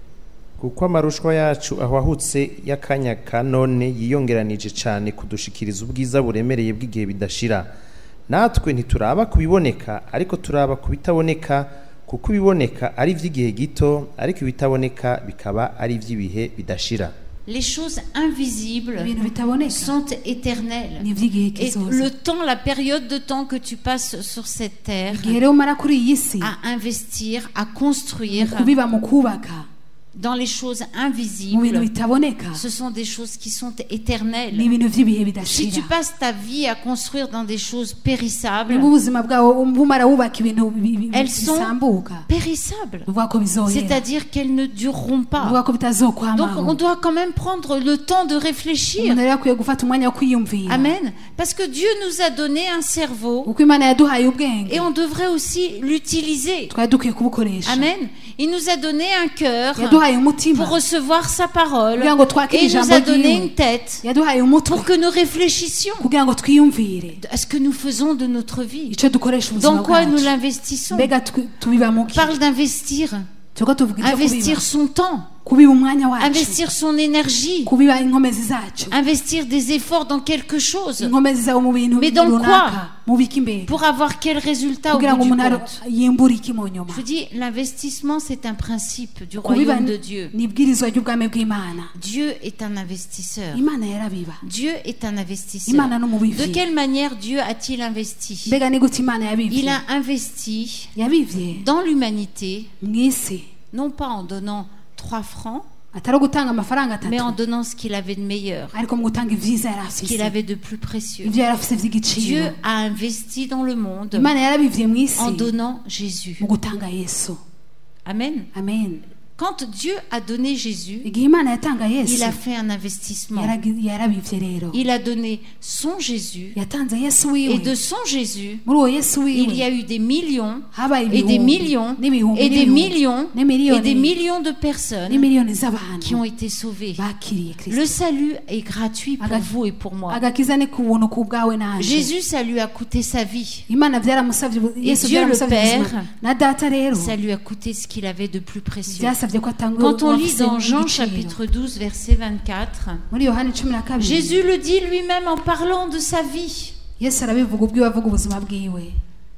kuko amarushwa yacu ahwahutse y'akanya ka none yiyongeranije cyane kudushikiriza ubwiza buremereye bw'igihe bidashira. Natwe ntituraba kubiboneka ariko turaba kubitaboneka, kuko ibiboneka ari iby'igihe gito ariko ibitaboneka bikaba ari iby'ibihe bidashira. Les choses invisibles ibintu bitaboneka sont éternelles. ni iby'igihe Et kizoza. le temps, la période de temps que tu passes sur cette terre igihe rero umara kuri iyi si à investir, à mu construire kubiba mu kubaka dans les choses mu bintu invisibles, bitaboneka ce sont des choses qui sont ni éternelles. ibintu by'ibihe Si bidashira. tu passes ta vie à construire dans des choses périssables, niba ubuzima bwawe bumara wubaka ibintu bi- bi- Elles sont- bisambuka, périssables, bivuga ko bizohera, c'est-à-dire qu'elles ne dureront bivuga pas. ko Donc bitazokwamaho. on doit quand même prendre le temps de réfléchir. umuntu rero akwiye gufata umwanya wo kwiyumvira, Amen. Parce que Dieu nous a donné un cerveau kuko imana yaduhaye ubwenge et on devrait aussi l'utiliser. twari dukwiye kubukoresha. Amen. Il nous a donné un cœur yaduhaye umutima pour recevoir sa parole kugira ngo twakire et il nous ijambo a donné ryiwe. une tête yaduhaye umutwe pour que nous réfléchissions kugira ngo twiyumvire à ce que nous faisons de notre vie. icyo dukoresha ubuzima Dans quoi nous bwacu. l'investissons? mbega twi- tubiba mu On ki? parle d'investir, turiko tuvuga ibyo investir kubiba son temps, kubiba umwanya wacu, investir son énergie, kubiba inkomezi zacu, investir des efforts dans quelque chose inkomezi zawe mu bintu Mais dans runaka, mu biki imbere, pour avoir quel résultat au kugira ngo bout du umuntu ar- compte. yimbure iki mu nyuma. Je vous dis, l'investissement, c'est un principe du kubiba royaume de Dieu. ni ibwirizwa ry'ubwami bw'imana. Dieu est un investisseur. imana yarabiba, Dieu est un investisseur. imana De n'umubivyi. quelle manière Dieu a-t-il investi? mbega ni gute imana Il yabivye? a investi yabivye dans l'humanité, mu isi, non pas en donnant trois francs, atari gutanga amafaranga mais en atatu, donnant ce qu'il avait de meilleur, ariko mu gutanga ivyiza yari ce qu'il afise, avait de plus précieux. ivyo yari afise Dieu vy'igiciro. a investi dans le monde imana yarabivye mu isi en donnant Jésus. mu gutanga yesu. Amen. amen. Quand Dieu a donné Jésus, igihe imana yatanga yesu il a fait un investissement. yaragi- yarabivye rero, Il a donné son Jésus yatanze yesu et wiwe. de son Jésus, muri uwo yesu il y wiwe a eu des millions habaye et des ibihumbi millions n'ibihumbi et des n'ibihumbi millions et n'imiliyoni des millions de personnes n'imiliyoni z'abantu qui ont été sauvées. bakiriye Le kristo. salut est gratuit pour Aga- vous et pour moi. agakiza ni ku buntu ku bwawe nanje. Jésus, ça lui a coûté sa vie. imana byaramusabye ubu- yesu Dieu le byaramusabye ubuzima. Père, na data rero Ça lui a coûté ce qu'il avait de plus précieux. byasabye ko atanga Quand on uwo lit afise dans Jean igiciro. chapitre douze, verset vingt-quatre, muri yohani cumi na kabiri Jésus le dit lui-même en parlant de sa vie. yesu arabivuga ubwiwe avuga ubuzima bwiwe.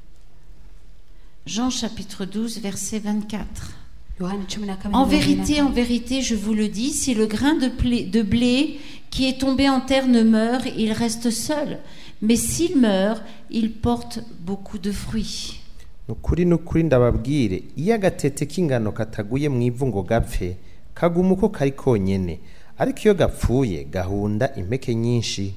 Jean chapitre douze, verset vingt-quatre. yohani cumi na kabiri En mirongo ine na vérité, kane. en vérité, je vous le dis, si le grain de blé, de blé qui est tombé en terre ne meurt, il reste seul. Mais s'il meurt, il porte beaucoup de fruits. Nukuri nukuri ndababwire, iyo agatete k'ingano kataguye mu ivu ngo gapfe, kaguma uko kari konyene, ariko iyo gapfuye gahunda impeke nyinshi.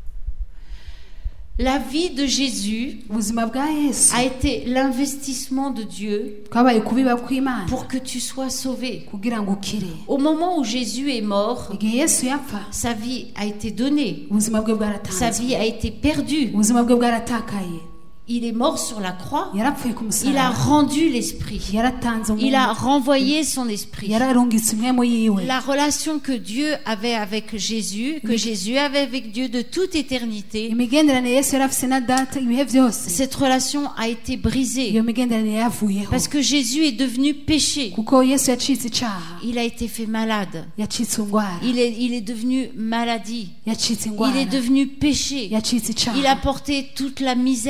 La vie de Jésus ubuzima bwa yesu a été l'investissement de Dieu twabaye kubiba kw'imana pour que tu sois sauvé. kugira ngo ukire. Au moment où Jésus est mort, igihe yesu yapfa sa vie a été donnée, ubuzima bwe sa bwaratanzwe, vie a été perdue. ubuzima bwe bwaratakaye, Il est mort sur la croix. yarapfuye ku Il a musaraba, rendu l'esprit. yaratanze Il a umuntu, renvoyé son esprit. yararungitse umwemu yiwe. La relation que Dieu avait avec Jésus, que Jésus avait avec Dieu de toute éternité, imigenderanire yesu yari afise na data ibihe byose, cette relation a été brisée iyo migenderanire yavuyeho parce que Jésus est devenu péché. kuko yesu yacitse icaha, Il a été fait malade. yacitse ingwara, Il est, il est devenu maladie. yacitse Il ingwara, est devenu péché. yacitse icaha, Il a porté toute la misère.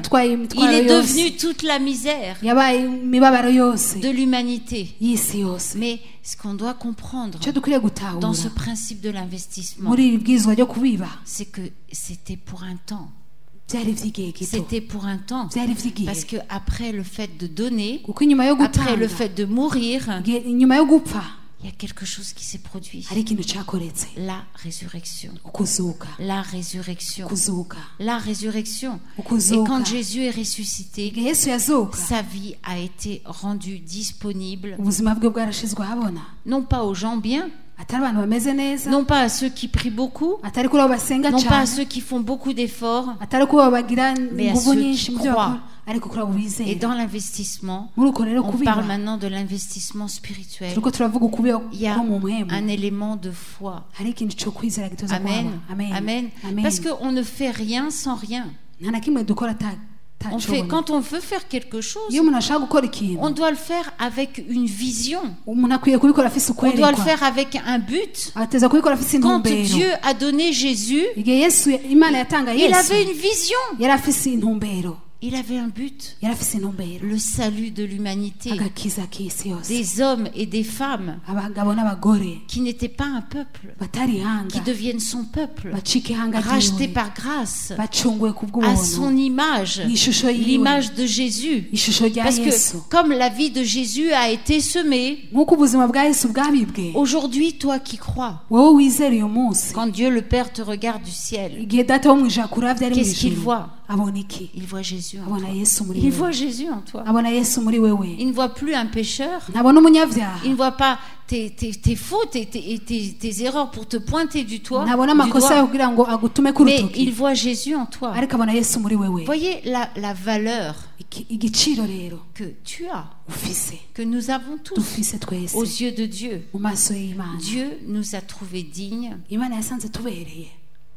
yatwaye Il imitwaro est yose devenu toute la misère yabaye imibabaro yose de l'humanité. y'isi yose. Mais ce qu'on doit comprendre icyo dukwiriye dans gutahura ce principe de l'investissement, muri iri bwirizwa ryo kubiba c'est que c'était pour un temps. byari iby'igihe gito, C'était pour un temps. byari iby'igihe, Parce que après le fait de donner, kuko inyuma yo après le gutanga, fait de mourir, igihe- inyuma yo gupfa il y a quelque chose qui s'est produit. hari ikintu cyakoretse, La résurrection. ukuzuka, La résurrection. ukuzuka, La résurrection. Et ukuzuka. quand Jésus est ressuscité, igihe Yesu yazuka, sa vie a été rendue disponible, ubuzima bwe bwarashizwe ahabona, non pas aux gens bien, atari abantu bameze neza, non pas à ceux qui prient beaucoup, atari kuri abo basenga non pas à cyane, ceux qui font beaucoup d'efforts, atari kuri abo bagira Mais à ingufu ceux nyinshi qui mu byo croient. bakora, ariko kuri abo et bizera. dans l'investissement, Muri uko rero on kubiba parle maintenant de l'investissement spirituel. turiko turavuga ukubiba Il y a ko mu muhemu, un élément de foi. hari ikintu cyo kwizera gitoza Amen. kwaba. Amen. Amen. Amen. Parce qu'on ne fait rien sans rien. nta na kimwe dukora ata- On fait, atacobona. quand on veut faire quelque chose, iyo umuntu ashaka gukora ikintu, on doit le faire avec une vision. umuntu akwiye kubikora afise On doit le ukwerekwa, faire avec un but. ateza kubikora afise Quand intumbero. Dieu a donné Jésus, igihe Yesu Imana yatanga il Yesu, avait une vision. yari afise intumbero, Il avait un but. yari afise intumbero, Le salut de l'humanité. agakiza k'isi yose, Des hommes et des femmes abagabo n'abagore qui n'étaient pas un peuple, batari ihanga, qui deviennent son peuple, bacika ihanga rachetés ryiwe, par grâce, bacunguwe ku à bw'ubuntu, son image, n'ishusho yiwe, l'image de Jésus. ishusho rya Parce Yesu. que comme la vie de Jésus a été semée, nk'uko ubuzima bwa Yesu bwabibwe, aujourd'hui, toi qui crois, wowe wizera uyu munsi, quand Dieu le Père te regarde du ciel, igihe data wo mu ijuru akuravye ari mu qu'est-ce qu'il ijuru, voit? abona iki? Il voit Jésus en abona toi. Yesu muri Il wewe, voit Jésus en toi. abona Yesu muri wewe, Il ne voit plus un pécheur. ntabona umunyabyaha, Il ne voit pas tes, tes, tes fautes et tes, tes, tes erreurs pour te pointer du doigt. ntabona du amakosa doigt. yawe kugira ngo agutume ku Mais rutoki, il voit Jésus en toi. ariko abona Yesu muri wewe. Voyez la, la valeur Iki- igiciro rero que tu as, ufise, que nous avons tous dufise twese aux yeux de Dieu. mu maso y'Imana. Dieu nous a trouvés dignes Imana yasanze tubereye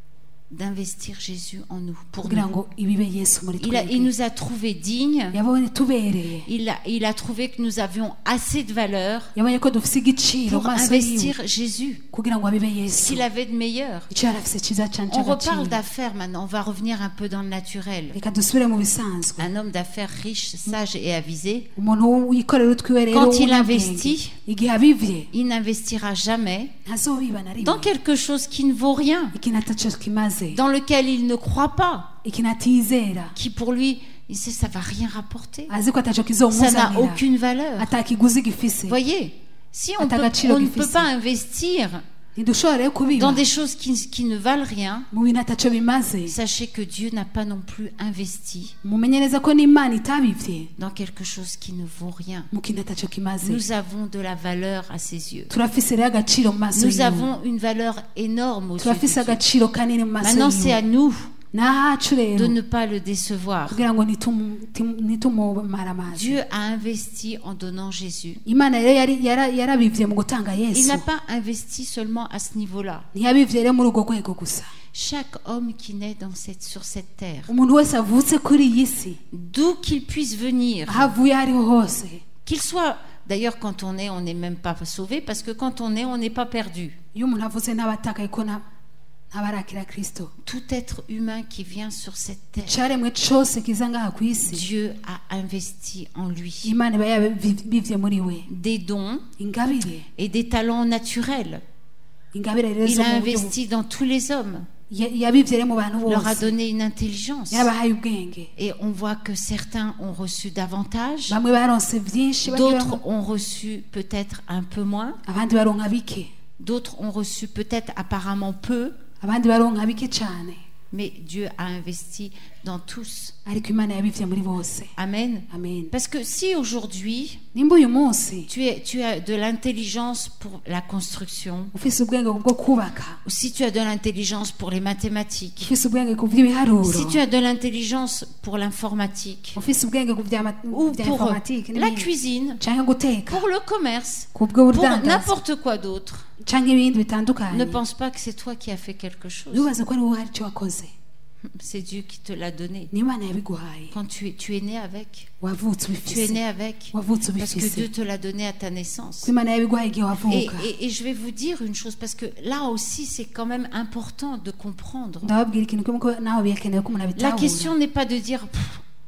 d'investir Jésus en nous, pour kugira nous. ngo ibibe Yesu muri Il, a, il twebwe. nous a trouvés dignes. Yabonye tubereye, Il a, il a trouvé que nous avions assez de valeur yabonye ko dufise igiciro mu pour maso yiwe investir Jésus. kugira ngo abibe Yesu. S'il avait de meilleur. icyo yari afise cyiza cyane On reparle cy'agaciro. d'affaires maintenant. On va revenir un peu dans le naturel. Reka dusubire mu bisanzwe. Un homme d'affaires riche, sage et avisé, umuntu wikorera utwiwe rero Quand il w'umunyabwenge, investit, igihe abivye il n'investira jamais ntazobiba na rimwe, dans quelque chose qui ne vaut rien, ikintu ataco kimaze, dans lequel il ne croit pas, ikintu atizera, qui pour lui, il sait ça va rien rapporter. azi ko ataco Ça n'a kizomuzanira, aucune valeur. atakiguzi gifise. Voyez, si on, peut, Atagaciro on ne gifise. peut pas investir ntidushobora rero kubiba dans des choses qui, qui ne valent rien, mu bintu ataco bimaze, sachez que Dieu n'a pas non plus investi mumenye neza ko n'Imana itabivye dans quelque chose qui ne vaut rien. mu kintu ataco kimaze. Nous avons de la valeur à ses yeux. turafise rero agaciro mu maso Nous yiwe, avons une valeur énorme aux yeux de turafise Dieu. agaciro kanini mu maso Maintenant, c'est à yiwe. nous nahacu de rero ne pas le décevoir. kugira ngo nitumu- timu- nitumumara amazi. Dieu a investi en donnant Jésus. Imana rero yari- yara- yarabivye mu gutanga Il Yesu, n'a pas investi seulement à ce niveau-là. ntiyabivye rero muri urwo rwego gusa. Chaque homme qui naît dans cette, sur cette terre, umuntu wese avutse kuri iyi si, d'où qu'il puisse venir, aho avuye aho ariho hose, qu'il soit... D'ailleurs, quand on est, on n'est même pas sauvé, parce que quand on est, on n'est pas perdu. iyo umuntu avutse ntabatakaye ko nta- ntabarakira Kristo. Tout être humain qui vient sur cette terre, icaremwe cose kiza ngaha ku isi, Dieu a investi en lui Imana iba yabivye muri we des dons ingabire, et des talents naturels. ingabire rero Il zo a mu buryo bu- investi dans tous les hommes, ya- yabivye rero mu bantu leur a bose, donné une intelligence. yarabahaye ubwenge. Et on voit que certains ont reçu davantage, bamwe baronse vyinshi, bamwe d'autres baronka- ont reçu peut-être un peu moins, abandi baronka bike, d'autres ont reçu peut-être apparemment peu, abandi baronka bike cane, mais Dieu a investi dans tous. ariko Imana yabivye muri bose. Amen. Amen. Parce que si aujourd'hui nimba uyu munsi tu, es, tu as de l'intelligence pour la construction, ufise ubwenge bwo kubaka, ou si tu as de l'intelligence pour les mathématiques, ufise ubwenge ku vy'ibiharuro, si tu as de l'intelligence pour l'informatique, ufise ubwenge ku vya ma- ou vya pour informatique la n'ibindi, cuisine, canke guteka, pour le commerce, ku bwo pour budandaza, n'importe quoi d'autre, canke ibindi ne bitandukanye, pense pas que c'est toi qui as fait quelque chose. ntubaze ko ari wowe hari icyo wakoze, C'est Dieu qui te l'a donné. ni Imana yabiguhaye, Quand tu es, tu es né avec, wavutse tu es ubifise, né avec, wavutse parce que ubifise, Dieu te l'a donné à ta naissance. ko Imana yabiguhaye igihe Et, wavuka. et- et je vais vous dire une chose, parce que là aussi c'est quand même important de comprendre. ndababwira ikintu kimwe ko nawe birakenewe ko umuntu La abitahura. question n'est pas de dire, Pff,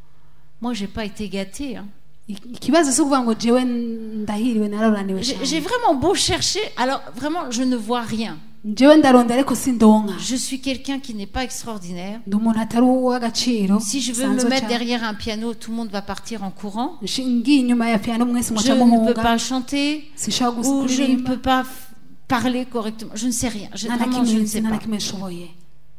Moi, j'ai pas été gâtée. Hein. ikibazo cyo kuvuga ngo jewe ndahiriwe nararaniwe J'ai cyane j'ai vraiment beau chercher, alors vraiment, je ne vois rien. jewe ndaronda ariko sindonka Je suis quelqu'un qui n'est pas extraordinaire. ndi umuntu atari uw'agaciro Si je veux me mettre derrière un piano, tout le monde va partir en courant. ngiye inyuma ya piano mwese Je mwaca ne peux muhunga pas chanter sishobora ou je ne kuririmba peux pas f- parler correctement. Je ne sais rien. Je, nta na vraiment, je kimwe ne nzi sais nta na pas. kimwe nshoboye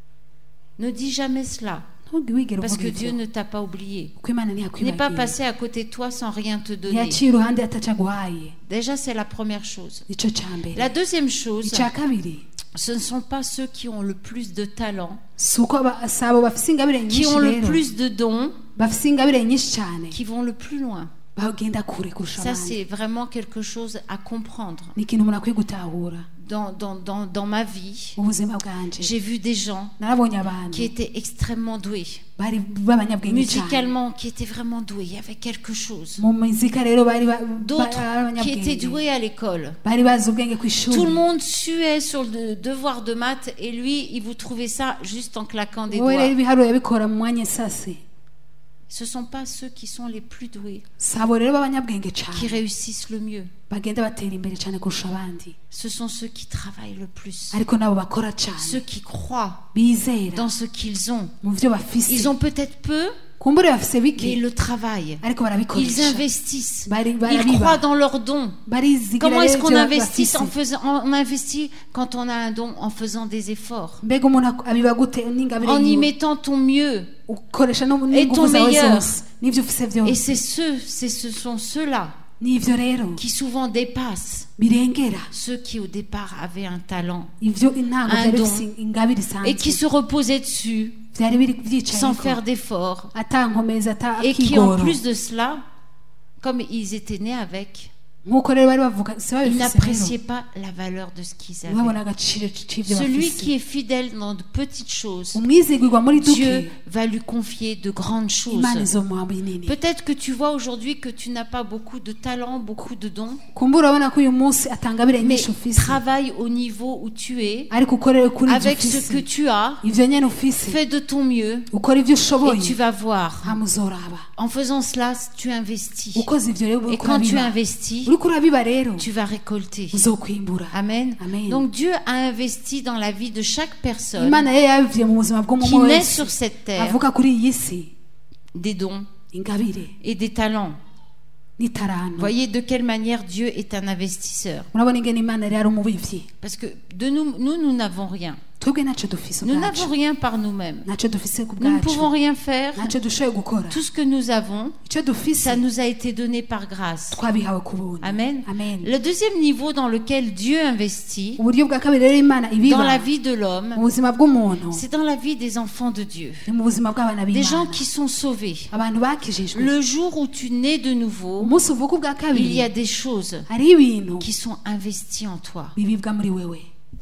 Ne dis jamais cela, ntugwigere parce uvuga que Dieu ivyo ne t'a pas oublié. kuko imana Il n'est pas ntiyakwibagiye passé à côté de toi sans rien te donner. yaciye iruhande ataca aguhaye Déjà, c'est la première chose. nico ca mbere La deuxième chose, icya kabiri ce ne sont pas ceux qui ont le plus de talent, si uko aba- si abo bafise ingabire qui nyinshi ont le rero plus de dons, bafise ingabire nyinshi cyane qui vont le plus loin. bagenda kure kurusha Ça, abandi c'est vraiment quelque chose à comprendre. ni ikintu umuntu akwiye gutahura Dans, dans, dans, dans ma vie, mu buzima bwanje j'ai vu des gens narabonye qui abantu étaient extrêmement doués, bari b'abanyabwenge cyane musicalement, qui étaient vraiment doués, il y avait quelque chose. mu muzika rero bari ba- ba- D'autres ari qui étaient abanyabwenge doués à l'école. bari bazi ubwenge ku ishuri Tout le monde suait sur le devoir de maths et lui, il vous trouvait ça juste en claquant des wowe rero doigts. ibiharuro yabikora mu mwanya sase Ce ne sont pas ceux qui sont les plus doués si abo rero b'abanyabwenge qui cyane réussissent le mieux. bagenda batera imbere cyane kurusha abandi Ce sont ceux qui travaillent le plus, ariko nabo bakora cyane ceux qui croient bizera dans ce qu'ils ont. mu byo bafise Ils ont peut-être peu, kumbure bafise mais bike ils le travaillent. ariko Ils barabikoresha investissent. Bari- Ils barabiba. croient dans leurs dons. barizigira Comment est-ce rero qu'on ibyo investit bafise. en faisant, on investit quand on a un don en faisant des efforts, mbega umuntu ak- abiba gute n'ingabire en y yiwe mettant ton mieux. ukoresha no- Et n'ingufu ton zawe meilleur. zose n'ibyo ufise Et byose c'est ceux, c'est, ce sont ceux-là n'ibyo rero qui souvent dépassent birengera ceux qui au départ avaient un talent ivyo intango Un byari don. bifise ingabire et qui isanzwe se reposaient dessus byari biri byicaye sans faire d'efforts ata nkomeza ata et qui en akigoro plus de cela, comme ils étaient nés avec, nk'uko rero bari bavuga si ils babifise n'appréciaient rero pas la valeur de ce qu'ils avaient. babona agaciro c'ivyo Celui bafise qui est fidèle dans de petites choses, umwizigirwa muri duke Dieu va lui confier de grandes choses. imana izomuha binini Peut-être que tu vois aujourd'hui que tu n'as pas beaucoup de talent, beaucoup de dons, kumbura urabona ko uyu munsi atangabire mais nyinshi ufise travaille au niveau où tu es, ariko ukorere kuri ivyo avec ce ufise que tu as, ivyo nyene ufise fais de ton mieux ukora ivyo et ushoboye tu vas voir. hama uzoraba En faisant cela, tu investis. ukoze ivyo rero Et uriko quand tu urabiba investis, uriko urabiba rero tu vas récolter. uzokwimbura Amen. Amen. Donc Dieu a investi dans la vie de chaque personne imana yari yabivuye mu buzima qui bw'umuntu naît wese sur cette terre avuka kuri iyi si des dons ingabire et des talents. n'itarano Voyez de quelle manière Dieu est un investisseur. murabona ingene imana yari ari umubivyi Parce que de nous, nous, nous n'avons rien. twebwe ntacyo dufise Nous ubwacu n'avons rien par nous-mêmes. ntacyo dufise ku Nous ne bwacu pouvons rien faire. ntacyo dushoboye gukora Tout ce que nous avons, icyo dufise ça nous a été donné par grâce. twabihawe ku buntu Amen. amen Le deuxième niveau dans lequel Dieu investit uburyo bwa kabiri rero imana dans ibiba la vie de mu l'homme, buzima bw'umuntu c'est dans la vie des enfants de Dieu. ni mu buzima bw'abana Des gens b'imana qui sont sauvés. abantu bakijijwe Le jour où tu nais de nouveau, umunsi uvuka ubwa il kabiri y a des choses hariho ibintu qui sont investies en toi. bibibwa muri wewe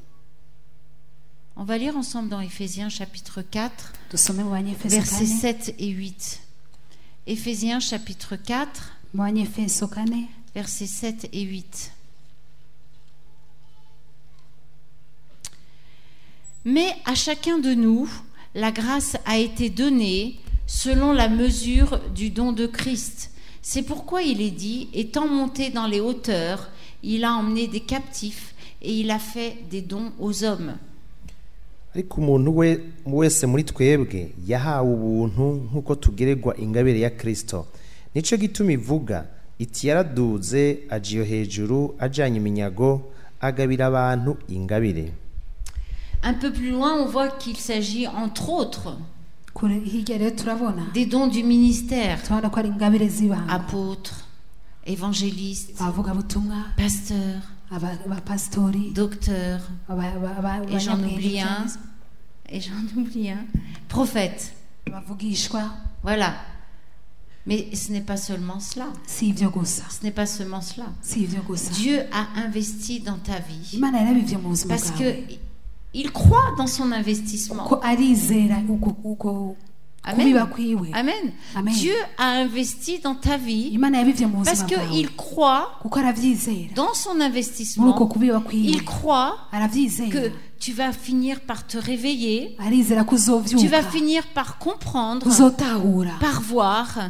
On va lire ensemble dans Éphésiens chapitre quatre, dusome mu banyefeso versets kane sept et huit. Éphésiens chapitre quatre, mu banyefeso kane versets sept et huit. Mais à chacun de nous, la grâce a été donnée selon la mesure du don de Christ. C'est pourquoi il est dit, étant monté dans les hauteurs, il a emmené des captifs et il a fait des dons aux hommes. ariko umuntu we wese muri twebwe yahawe ubuntu nk'uko tugererwa ingabire ya Kristo. Nico gituma ivuga iti yaraduze ajiyo hejuru ajanye iminyago agabira abantu ingabire. Un peu plus loin, on voit qu'il s'agit entre autres kure hirya rero turabona des dons du ministère. turabona ko ari ingabire z'ibanga Apôtres, évangélistes, abavugabutumwa pasteurs, aba- abapasitori docteurs, aba- aba- aba- et j'en abanyabwenge oublie un, cyangwa et j'en oublie un, prophètes. abavugishwa Voilà. Mais ce n'est pas seulement cela. si ibyo gusa Ce n'est pas seulement cela. si ibyo gusa Dieu a investi dans ta vie imana yarabivye mu buzima parce que bwawe il croit dans son investissement. ko arizera uko uko kubiba Amen. kwiwe Amen. Amen. Dieu a investi dans ta vie imana yabivye mu parce buzima bwawe qu'il croit kuko aravyizera dans son muri uko investissement. kubiba kwiwe Il croit aravyizera que tu vas finir par te réveiller, arizera ko tu vas uzovyuka finir par comprendre, uzotahura par voir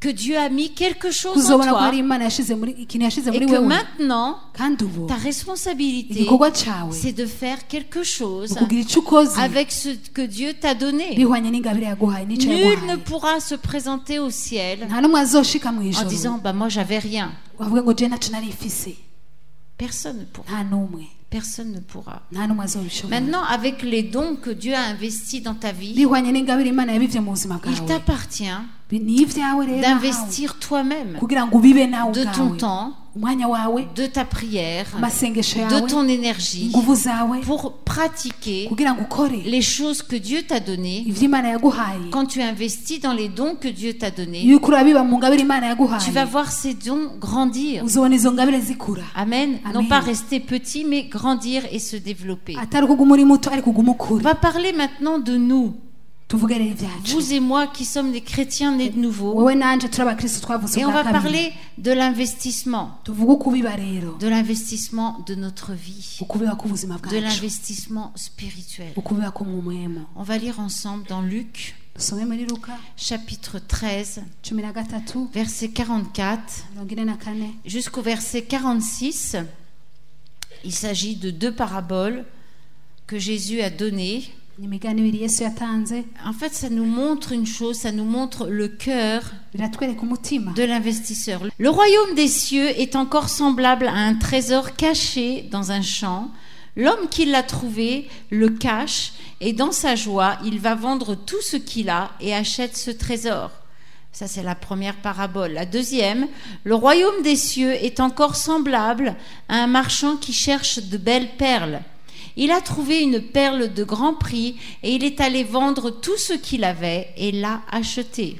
que Dieu a mis quelque chose en kuzobona ko toi hari imana yashize muri ikintu yashize et muri que wewe maintenant, kandi ubu ta responsabilité, igikorwa cawe c'est de faire quelque chose ukugira ico ukoze avec ce que Dieu t'a donné. bihwanye n'ingabire yaguhaye n'ico Nul ne yaguhaye pourra se présenter au ciel nta n'umwe azoshika mu en ijoro disant bah moi j'avais rien. wavuga ngo je naco nari mfise Personne ne pourra. nta n'umwe Personne ne pourra. nta n'umwe azobishobora Maintenant, avec les dons que Dieu a investis dans ta vie, bihwanye n'ingabire imana yabivye mu buzima il bwawe t'appartient ni ivyawe rero nahawe. d'investir toi-même kugira ngo ubibe nawe de ton ubwawe temps, umwanya wawe de ta prière, amasengesho de yawe ton énergie inguvu zawe pour pratiquer kugira ngo ukore les choses que Dieu t'a données. ivyo imana yaguhaye Quand tu investis dans les dons que Dieu t'a donnés, yuko urabiba mu ngabire imana yaguhaye tu vas voir ces dons grandir. uzobona izo ngabire zikura Amen. Amen. Non pas rester petit, mais grandir et se développer. atari kuguma uri muto ariko uguma On ukura va parler maintenant de nous, tuvuge rero ivyacu vous et moi qui sommes des chrétiens nés de nouveau. wowe nanje turi abakristo twavutse Et on bwa va kabiri parler de l'investissement, tuvuge ukubiba rero de l'investissement de notre vie, ukubiba k'ubuzima de bwacu l'investissement spirituel. ukubiba ko mu mwemo On va lire ensemble dans Luc, dusome muri luka chapitre treize, cumi na gatatu verset quarante-quatre, mirongo ine na kane jusqu'au verset quarante-six. Il s'agit de deux paraboles que Jésus a données. ni imigani ibiri yesu yatanze En fait, ça nous montre une chose, ça nous montre le cœur biratwereka umutima de l'investisseur. Le royaume des cieux est encore semblable à un trésor caché dans un champ. L'homme qui l'a trouvé le cache et dans sa joie, il va vendre tout ce qu'il a et achète ce trésor. Ça, c'est la première parabole. La deuxième, le royaume des cieux est encore semblable à un marchand qui cherche de belles perles. Il a trouvé une perle de grand prix et il est allé vendre tout ce qu'il avait et l'a acheté.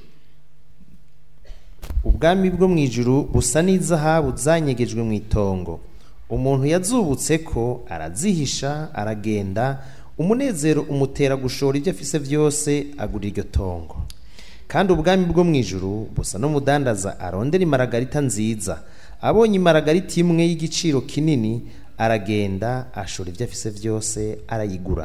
ubwami bwo mu ijuru busa n'izahabu zanyegejwe mu itongo umuntu yazubutse ko arazihisha aragenda umunezero umutera gushora ibyo afise byose agura iryo tongo kandi ubwami bwo mu ijuru busa n'umudandaza arondera imaragarita nziza abonye imaragarita imwe y'igiciro kinini aragenda ashora ibyo afise byose arayigura.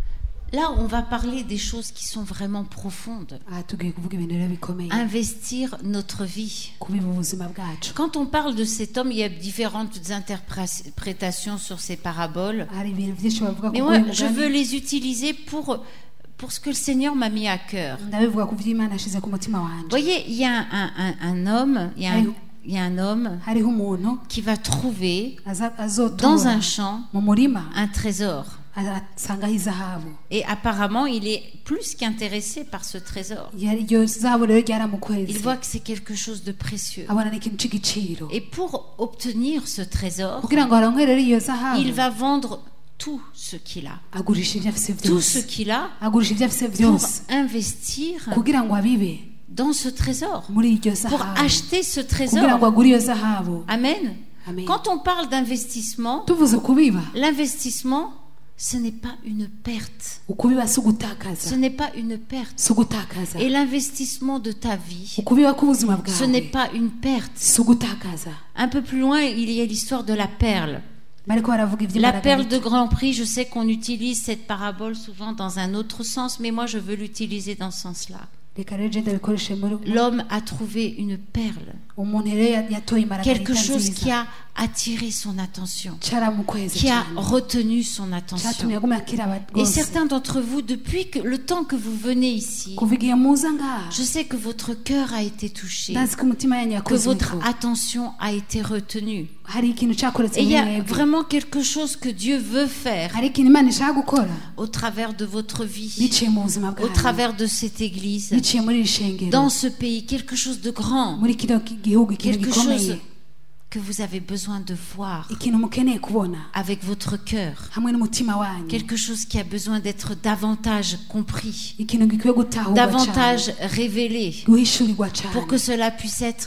Là, on va parler des choses qui sont vraiment profondes. aha tugiye kuvuga ibintu rero bikomeye Investir notre vie. kubiba ubuzima bwacu Quand on parle de cet homme, il y a différentes interprétations sur ces paraboles. hari ibintu byinshi bavuga Mais ku moi, bw'uyu je veux mugani les utiliser pour, pour ce que le Seigneur m'a mis à cœur. ndabivuga ku byo imana yashize ku mutima Vous wanje voyez, il y a un, un, un homme, il y a un, il y a un homme hariho umuntu qui va trouver aza- dans azotora un champ mu murima un trésor. asangaho izahabu Et apparemment, il est plus qu'intéressé par ce trésor. Yari- iryo zahabu rero Il ryaramukweze voit que c'est quelque chose de précieux. abona ni ikintu c'igiciro Et pour obtenir ce trésor, kugira ngo aronke rero iyo zahabu il va vendre tout ce qu'il a. agurisha ibyo afise Tout ce byose qu'il a agurisha ibyo afise pour byose investir kugira ngo abibe dans ce trésor, muri iryo pour zahabu acheter ce kugira ngo trésor. agure iyo zahabu Amen. Amen. Quand on parle d'investissement, tuvuze kubiba l'investissement, ce n'est pas une perte. ukubiba si Ce ugutakaza n'est pas une perte. si ugutakaza Et l'investissement de ta vie, ukubiba k'ubuzima ce n'est bwawe pas une perte. si ugutakaza Un peu plus loin, il y a l'histoire de la perle. bariko baravuga La perle de ivy'imaragarita grand prix, je sais qu'on utilise cette parabole souvent dans un autre sens, mais moi je veux l'utiliser dans ce sens-là. reka rero genda bikoreshe muri L'homme a trouvé une perle, umuntu rero ya- yatoye quelque imaragarita chose qui nziza a attiré son attention, caramukweze qui a cyane retenu son attention. catumye aguma akiraba Et rwose certains d'entre vous, depuis que, le temps que vous venez ici, kuva igihe muza ngaha je sais que votre cœur a été touché, ndazi ko umutima yanyu que yakoze votre ibiko attention a été retenue. hari ikintu cakoretse Et il y muri a mwebwe vraiment quelque chose que Dieu veut faire hari ikintu imana ishaka gukora au travers de votre vie, biciye mu buzima au bwanyu travers de cette église, biciye muri iri shengero dans ce pays, quelque chose de grand, muri kino ki- gihugu ikintu quelque gikomeye chose que vous avez besoin de voir ikintu mukeneye kubona avec votre cœur, hamwe n'umutima wanyu quelque chose qui a besoin d'être davantage compris, ikintu gikwiye gutahurwa davantage cyane révélé, guhishurirwa cyane pour que cela puisse être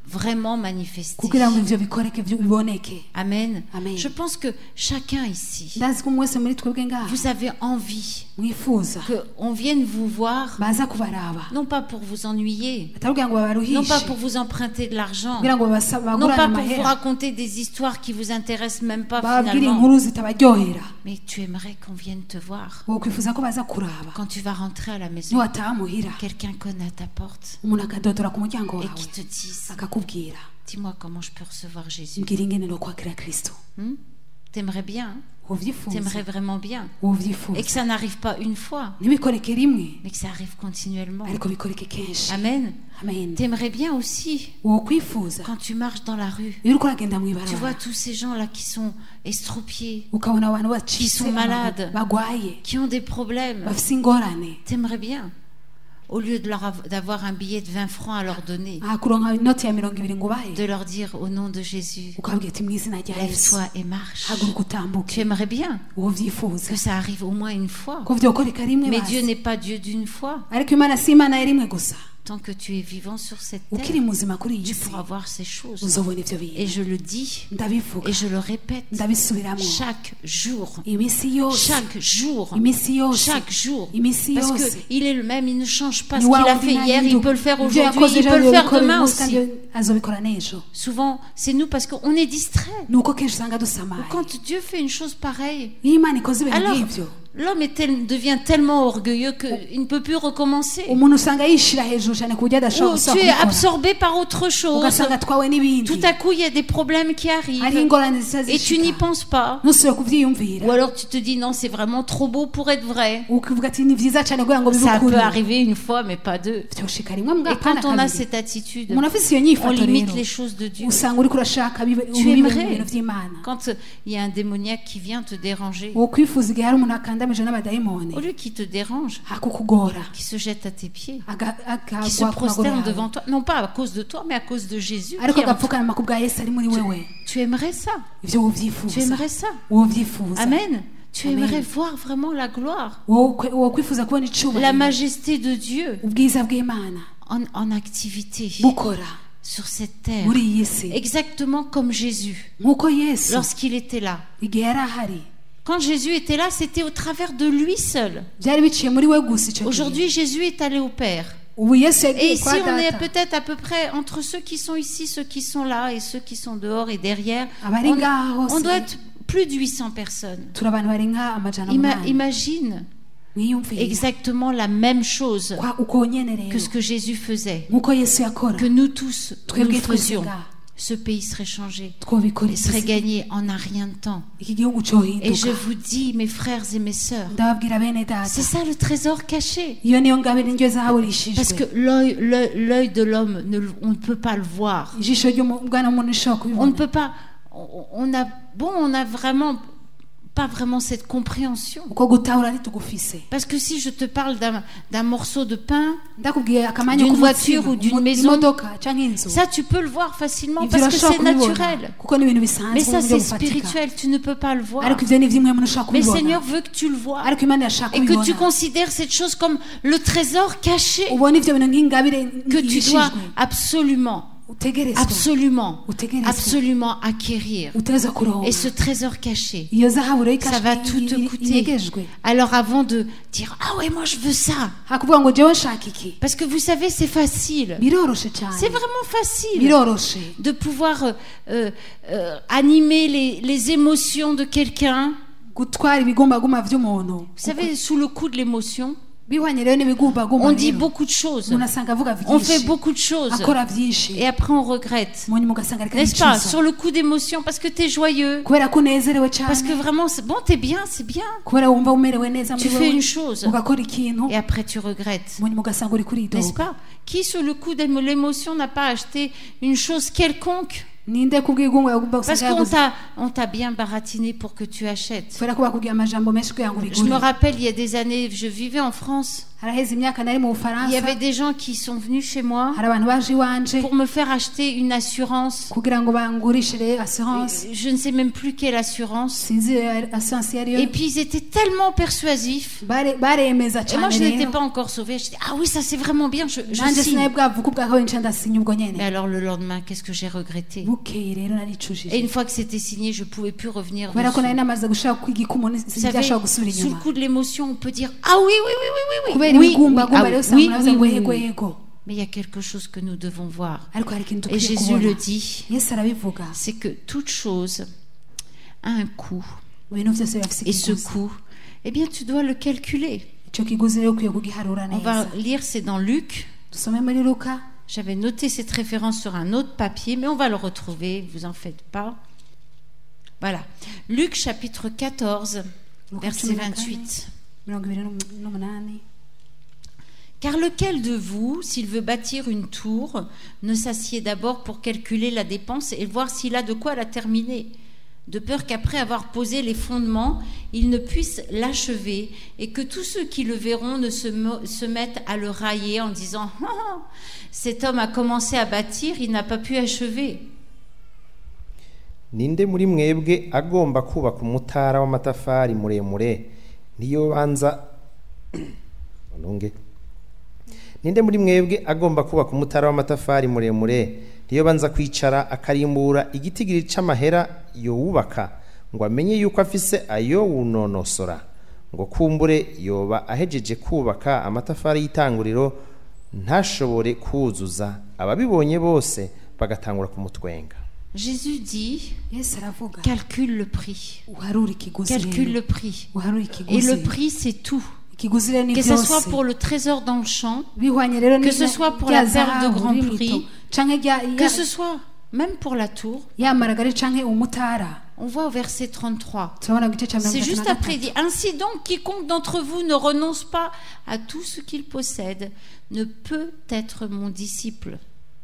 vraiment manifester. kugira ngo ivyo bikoreke byo biboneke. Amen. Amen. Je pense que chacun ici, Ndazi ko mwese muri twebwe ngaha vous avez envie mwifuza qu'on vienne vous voir, baza kubaraba non pas pour vous ennuyer, atarugira ngo non babaruhishe pas pour vous emprunter de l'argent, kugira ngo basa- non bagurane pas pour vous amahera raconter des histoires qui vous intéressent même pas bababwira finalement, inkuru zitabaryohera mais tu aimerais qu'on vienne te voir. wokwifuza ko baza kuraba Quand tu vas rentrer à la maison, niwataha muhira quelqu'un connaît à ta porte umuntu akadodora ku muryango et wawe qui te dise, akakubwira dis-moi comment je peux recevoir Jésus. mbwira ingene no kwakira kristo Hmm? T'aimerais bien, hein? wovyifuza T'aimerais vraiment bien. Et que wovyifuza ça n'arrive pas une fois, ntibikoreke rimwe mais que ça arrive continuellement. ariko bikoreke kenshi. Amen. Amen. T'aimerais bien aussi, wokwifuza quand tu marches dans la rue, iyo uriko uragenda tu vois mw'ibarabara tous ces gens-là qui sont estropiés, ukabona abantu qui bacitse sont malades, bagwaye qui ont des problèmes. bafise ingorane T'aimerais bien, au lieu de leur av- d'avoir un billet de vingt francs à leur donner, aha kuronka inoti ya mirongo ibiri ngo ubahe de leur dire au nom de Jésus, ukababwira ati mu izina rya yesu lève-toi et marche. haguruka Tu utambuke aimerais bien wovyifuza que ça arrive au moins une fois. ko vyokoreka rimwe Mais basi. Dieu n'est pas Dieu d'une fois. ariko imana si imana ya rimwe gusa. Tant que tu es vivant sur cette ukiri terre, muzima kuri iyi tu si pourras voir ces choses. uzobona ivyo Et bintu je le dis, ndabivuga et je le répète, ndabisubiramwo chaque jour, iminsi yose chaque jour, iminsi yose chaque jour. iminsi Parce yose qu'il est le même, il ne change pas ce Ni wa qu'il a wundi fait hier, il ntahinduka. peut le faire Ivyo aujourd'hui, yakoze il ejo peut le faire yobikora demain uyu munsi aussi. kandi azobikora n'ejo. Souvent, c'est nous parce qu'on est distrait. nuko kenshi usanga dusamaye Quand Dieu fait une chose pareille, iyo imana ikoze ibintu alors nk'ivyo l'homme est tel- devient tellement orgueilleux qu'il ne peut plus recommencer. umuntu usanga yishira hejuru cyane ku buryo adashobora Ou gusubira tu es kubikora absorbé par autre chose. ugasanga atwawe n'ibindi Tout à coup, il y a des problèmes qui hari arrivent ingorane zisa et tu n'y zishika penses pas. ntusubire kuvyiyumvira Ou alors tu te dis non, c'est vraiment trop beau pour être vrai. ukivuga ati ni vyiza cyane kugira ngo bibe Ça ukuri peut arriver une fois, mais pas deux. vyoshika rimwe mbwa Et akana quand on a kabiri cette attitude, umuntu afise iyo on nyifato limite rero les choses de Dieu. usanga uriko urashaka bibe Tu ubibe mu aimerais, bintu vy'imana quand il y a un démoniaque qui vient te déranger, wokwifuza igihe hari umuntu akandamije n'abadayimoni au lieu qu'il te dérange, hakukugora qu'il se jette à tes pieds, aga- qu'il se akagwa ku maguru prosterne yawe devant toi, non pas à cause de toi, mais à cause de Jésus. ariko qui est en toi. agapfukanama ku bwa yesu ari muri wewe Tu aimerais ça. ivyo Tu wovyifuza aimerais ça. wovyifuza Amen. Tu Amen. aimerais voir vraiment la gloire, Wokwe- wokwifuza kubona la icubahiro majesté de Dieu ubwiza bw'imana en, en activité bukora sur cette terre. muri iyi si Exactement comme Jésus, nk'uko yesu lorsqu'il était là. igihe yari ahari Quand Jésus était là, c'était au travers de lui seul. byari biciye muri we gusa icyo gihe Aujourd'hui, Jésus est allé au Père. ubu yesu Et yagiye ici, kwa on est data peut-être à peu près entre ceux qui sont ici, ceux qui sont là et ceux qui sont dehors et derrière. abari On, ngaho on hose doit être plus de huit cents personnes. turi abantu bari nka amajana Ima- umunani imagine mwiyumvira exactement la même chose kwa uko nyene que rero ce que Jésus faisait, nk'uko yesu yakora que nous tous, nous twebwe le twese faisions. ngaha Ce pays serait changé. twobikora Il serait isi gagné en un rien de temps. iki gihugu Et je cohinduka vous dis, mes frères et mes sœurs, ndababwira bene data c'est ça le trésor caché. iyo niyo ngabire ndyo zahaburishijwe Parce que l'œil, l'œil, l'œil de l'homme, ne le- on ne peut pas le voir. ijisho ry'umwana w'umuntu rishobora On ne kubibona peut pas. On on a bon, on a vraiment pas vraiment cette compréhension. uko gutahura ntitugufise Parce que si je te parle d'un d'un morceau de pain, ndakubwiye akamanya D'une k'umutsima, voiture ou d'une umu- maison. imodoka canke inzu ça tu peux le voir facilement ivyo parce que urashobora c'est kubibona naturel. kuko ni ibintu bisanzwe Mais ça mu buryo c'est bufatika spirituel, tu ne peux pas le voir. ariko ivyo ni ivy'imwe umuntu ushobora Mais le kubibona Seigneur veut que tu le vois ariko imana irashaka et que tu kubibona considères cette chose comme le trésor caché ubona ivyo bintu nk'ingabire que tu dois ihishijwe absolument, utegerezwa absolument, utegerezwa absolument acquérir. utegerezwa kuronka Et ce trésor caché, iyo zahabu rero ça va tout te coûter. inyegejwe Alors avant de dire ah ouais moi je veux ça, hakuvuga ngo jewe nshaka iki parce que vous savez c'est facile, biroroshe cyane c'est vraiment facile biroroshe de pouvoir euh, euh, euh, animer les, les émotions de quelqu'un. gutwara ibigumbaguma vy'umuntu Vous savez sous le coup de l'émotion, bihwanye rero n'ibigumbaguma on dit rero. beaucoup de choses, umuntu asanga avuga on fait vyinshi beaucoup de choses akora vyinshi et après on regrette, mu nyuma ugasanga ariko n'est-ce pas, ariciza sur le coup d'émotion parce que t'es joyeux, kubera ko unezerewe parce que cyane vraiment c'est bon, t'es bien, c'est bien, kubera wumva umerewe neza tu muri fais wewe une chose ugakora ikintu et après tu regrettes, mu nyuma ugasanga uri n'est-ce kuridoga pas? Qui sur le coup de l'émotion n'a pas acheté une chose quelconque ninde kubwigungu yagomba parce gusanga qu'on yaguze t'a on t'a bien baratiné pour que tu achètes. kubera ko bakubwiye amajambo menshi kugira ngo Je me ubigure rappelle il y a des années, je vivais en France haraheze imyaka nari mu Il y Bufaransa avait des gens qui sont venus chez moi hari abantu baje iwanje pour me faire acheter une assurance. kugira ngo bangurishire assurance Je ne sais même plus quelle assurance. sinzi eh, assurance Et yariyo puis ils étaient tellement persuasifs. bare baremeza Et moi, cyane je n'étais rero pas encore sauvée. Je dis, ah oui, ça c'est vraiment bien, je, je nanjye signe. sinaye bwavuga ubwaho nce ndasinya ubwo Mais nyene alors le lendemain, qu'est-ce que j'ai regretté? bukeye rero Et naricujije une fois que c'était signé, je pouvais plus revenir kubera ko nari dessus. namaze gushaka kwiga ko umuntu Vous savez, sinjashaka gusubira sous le inyuma coup de l'émotion, on peut dire, ah oui, oui, oui, oui, oui, oui. kubera Oui, oui, ibigumbagumba ah rero oui, usanga oui, unavuze oui, ngo oui, yego oui. yego Mais il y a quelque chose que nous devons voir. ariko hari ikintu Et dukwiye Jésus kubona le dit, yesu arabivuga c'est que toute chose a un coût. ibintu byose birafite Et ce ikiguzi coût, eh bien, tu dois le calculer. icyo kiguzi rero ukwiye kugiharura On va neza lire, c'est dans Luc. dusome muri luka J'avais noté cette référence sur un autre papier, mais on va le retrouver, vous en faites pas. Voilà. Luc chapitre quatorze, verset vingt-huit. mirongo ibiri n'umunani Car lequel de vous, s'il veut bâtir une tour, ne s'assied d'abord pour calculer la dépense et voir s'il a de quoi la terminer, de peur qu'après avoir posé les fondements, il ne puisse l'achever et que tous ceux qui le verront ne se, mo- se mettent à le railler en disant « Ah, cet homme a commencé à bâtir, il n'a pas pu achever. » ninde muri mwebwe agomba kubaka umutara w'amatafari muremure niyo banza nonge ninde muri mwebwe agomba kubaka umutara w'amatafari muremure niyo banza kwicara akarimbura igitigiri c'amahera yowubaka ngo amenye yuko afise ayo wunonosora ngo kumbure yoba ahejeje kubaka amatafari y'itanguriro ntashobore kuzuza ababibonye bose bagatangura kumutwenga. Jésus dit yesu aravuga « Calcule le prix. uharure ikiguzi Calcule rero le prix. uharure Et ikiguzi le prix, c'est tout. ikiguzi rero ni Que ce soit byose pour le trésor dans le champ, bihwanye rero que ce soit pour la perle de grand prix, canke rya que ce soit même pour la tour. yamaragari canke umutara On voit au verset trente-trois. turabona ku gice cya mirongo C'est itatu juste na après, il gatatu dit, ainsi donc, quiconque d'entre vous ne renonce pas à tout ce qu'il possède ne peut être mon disciple.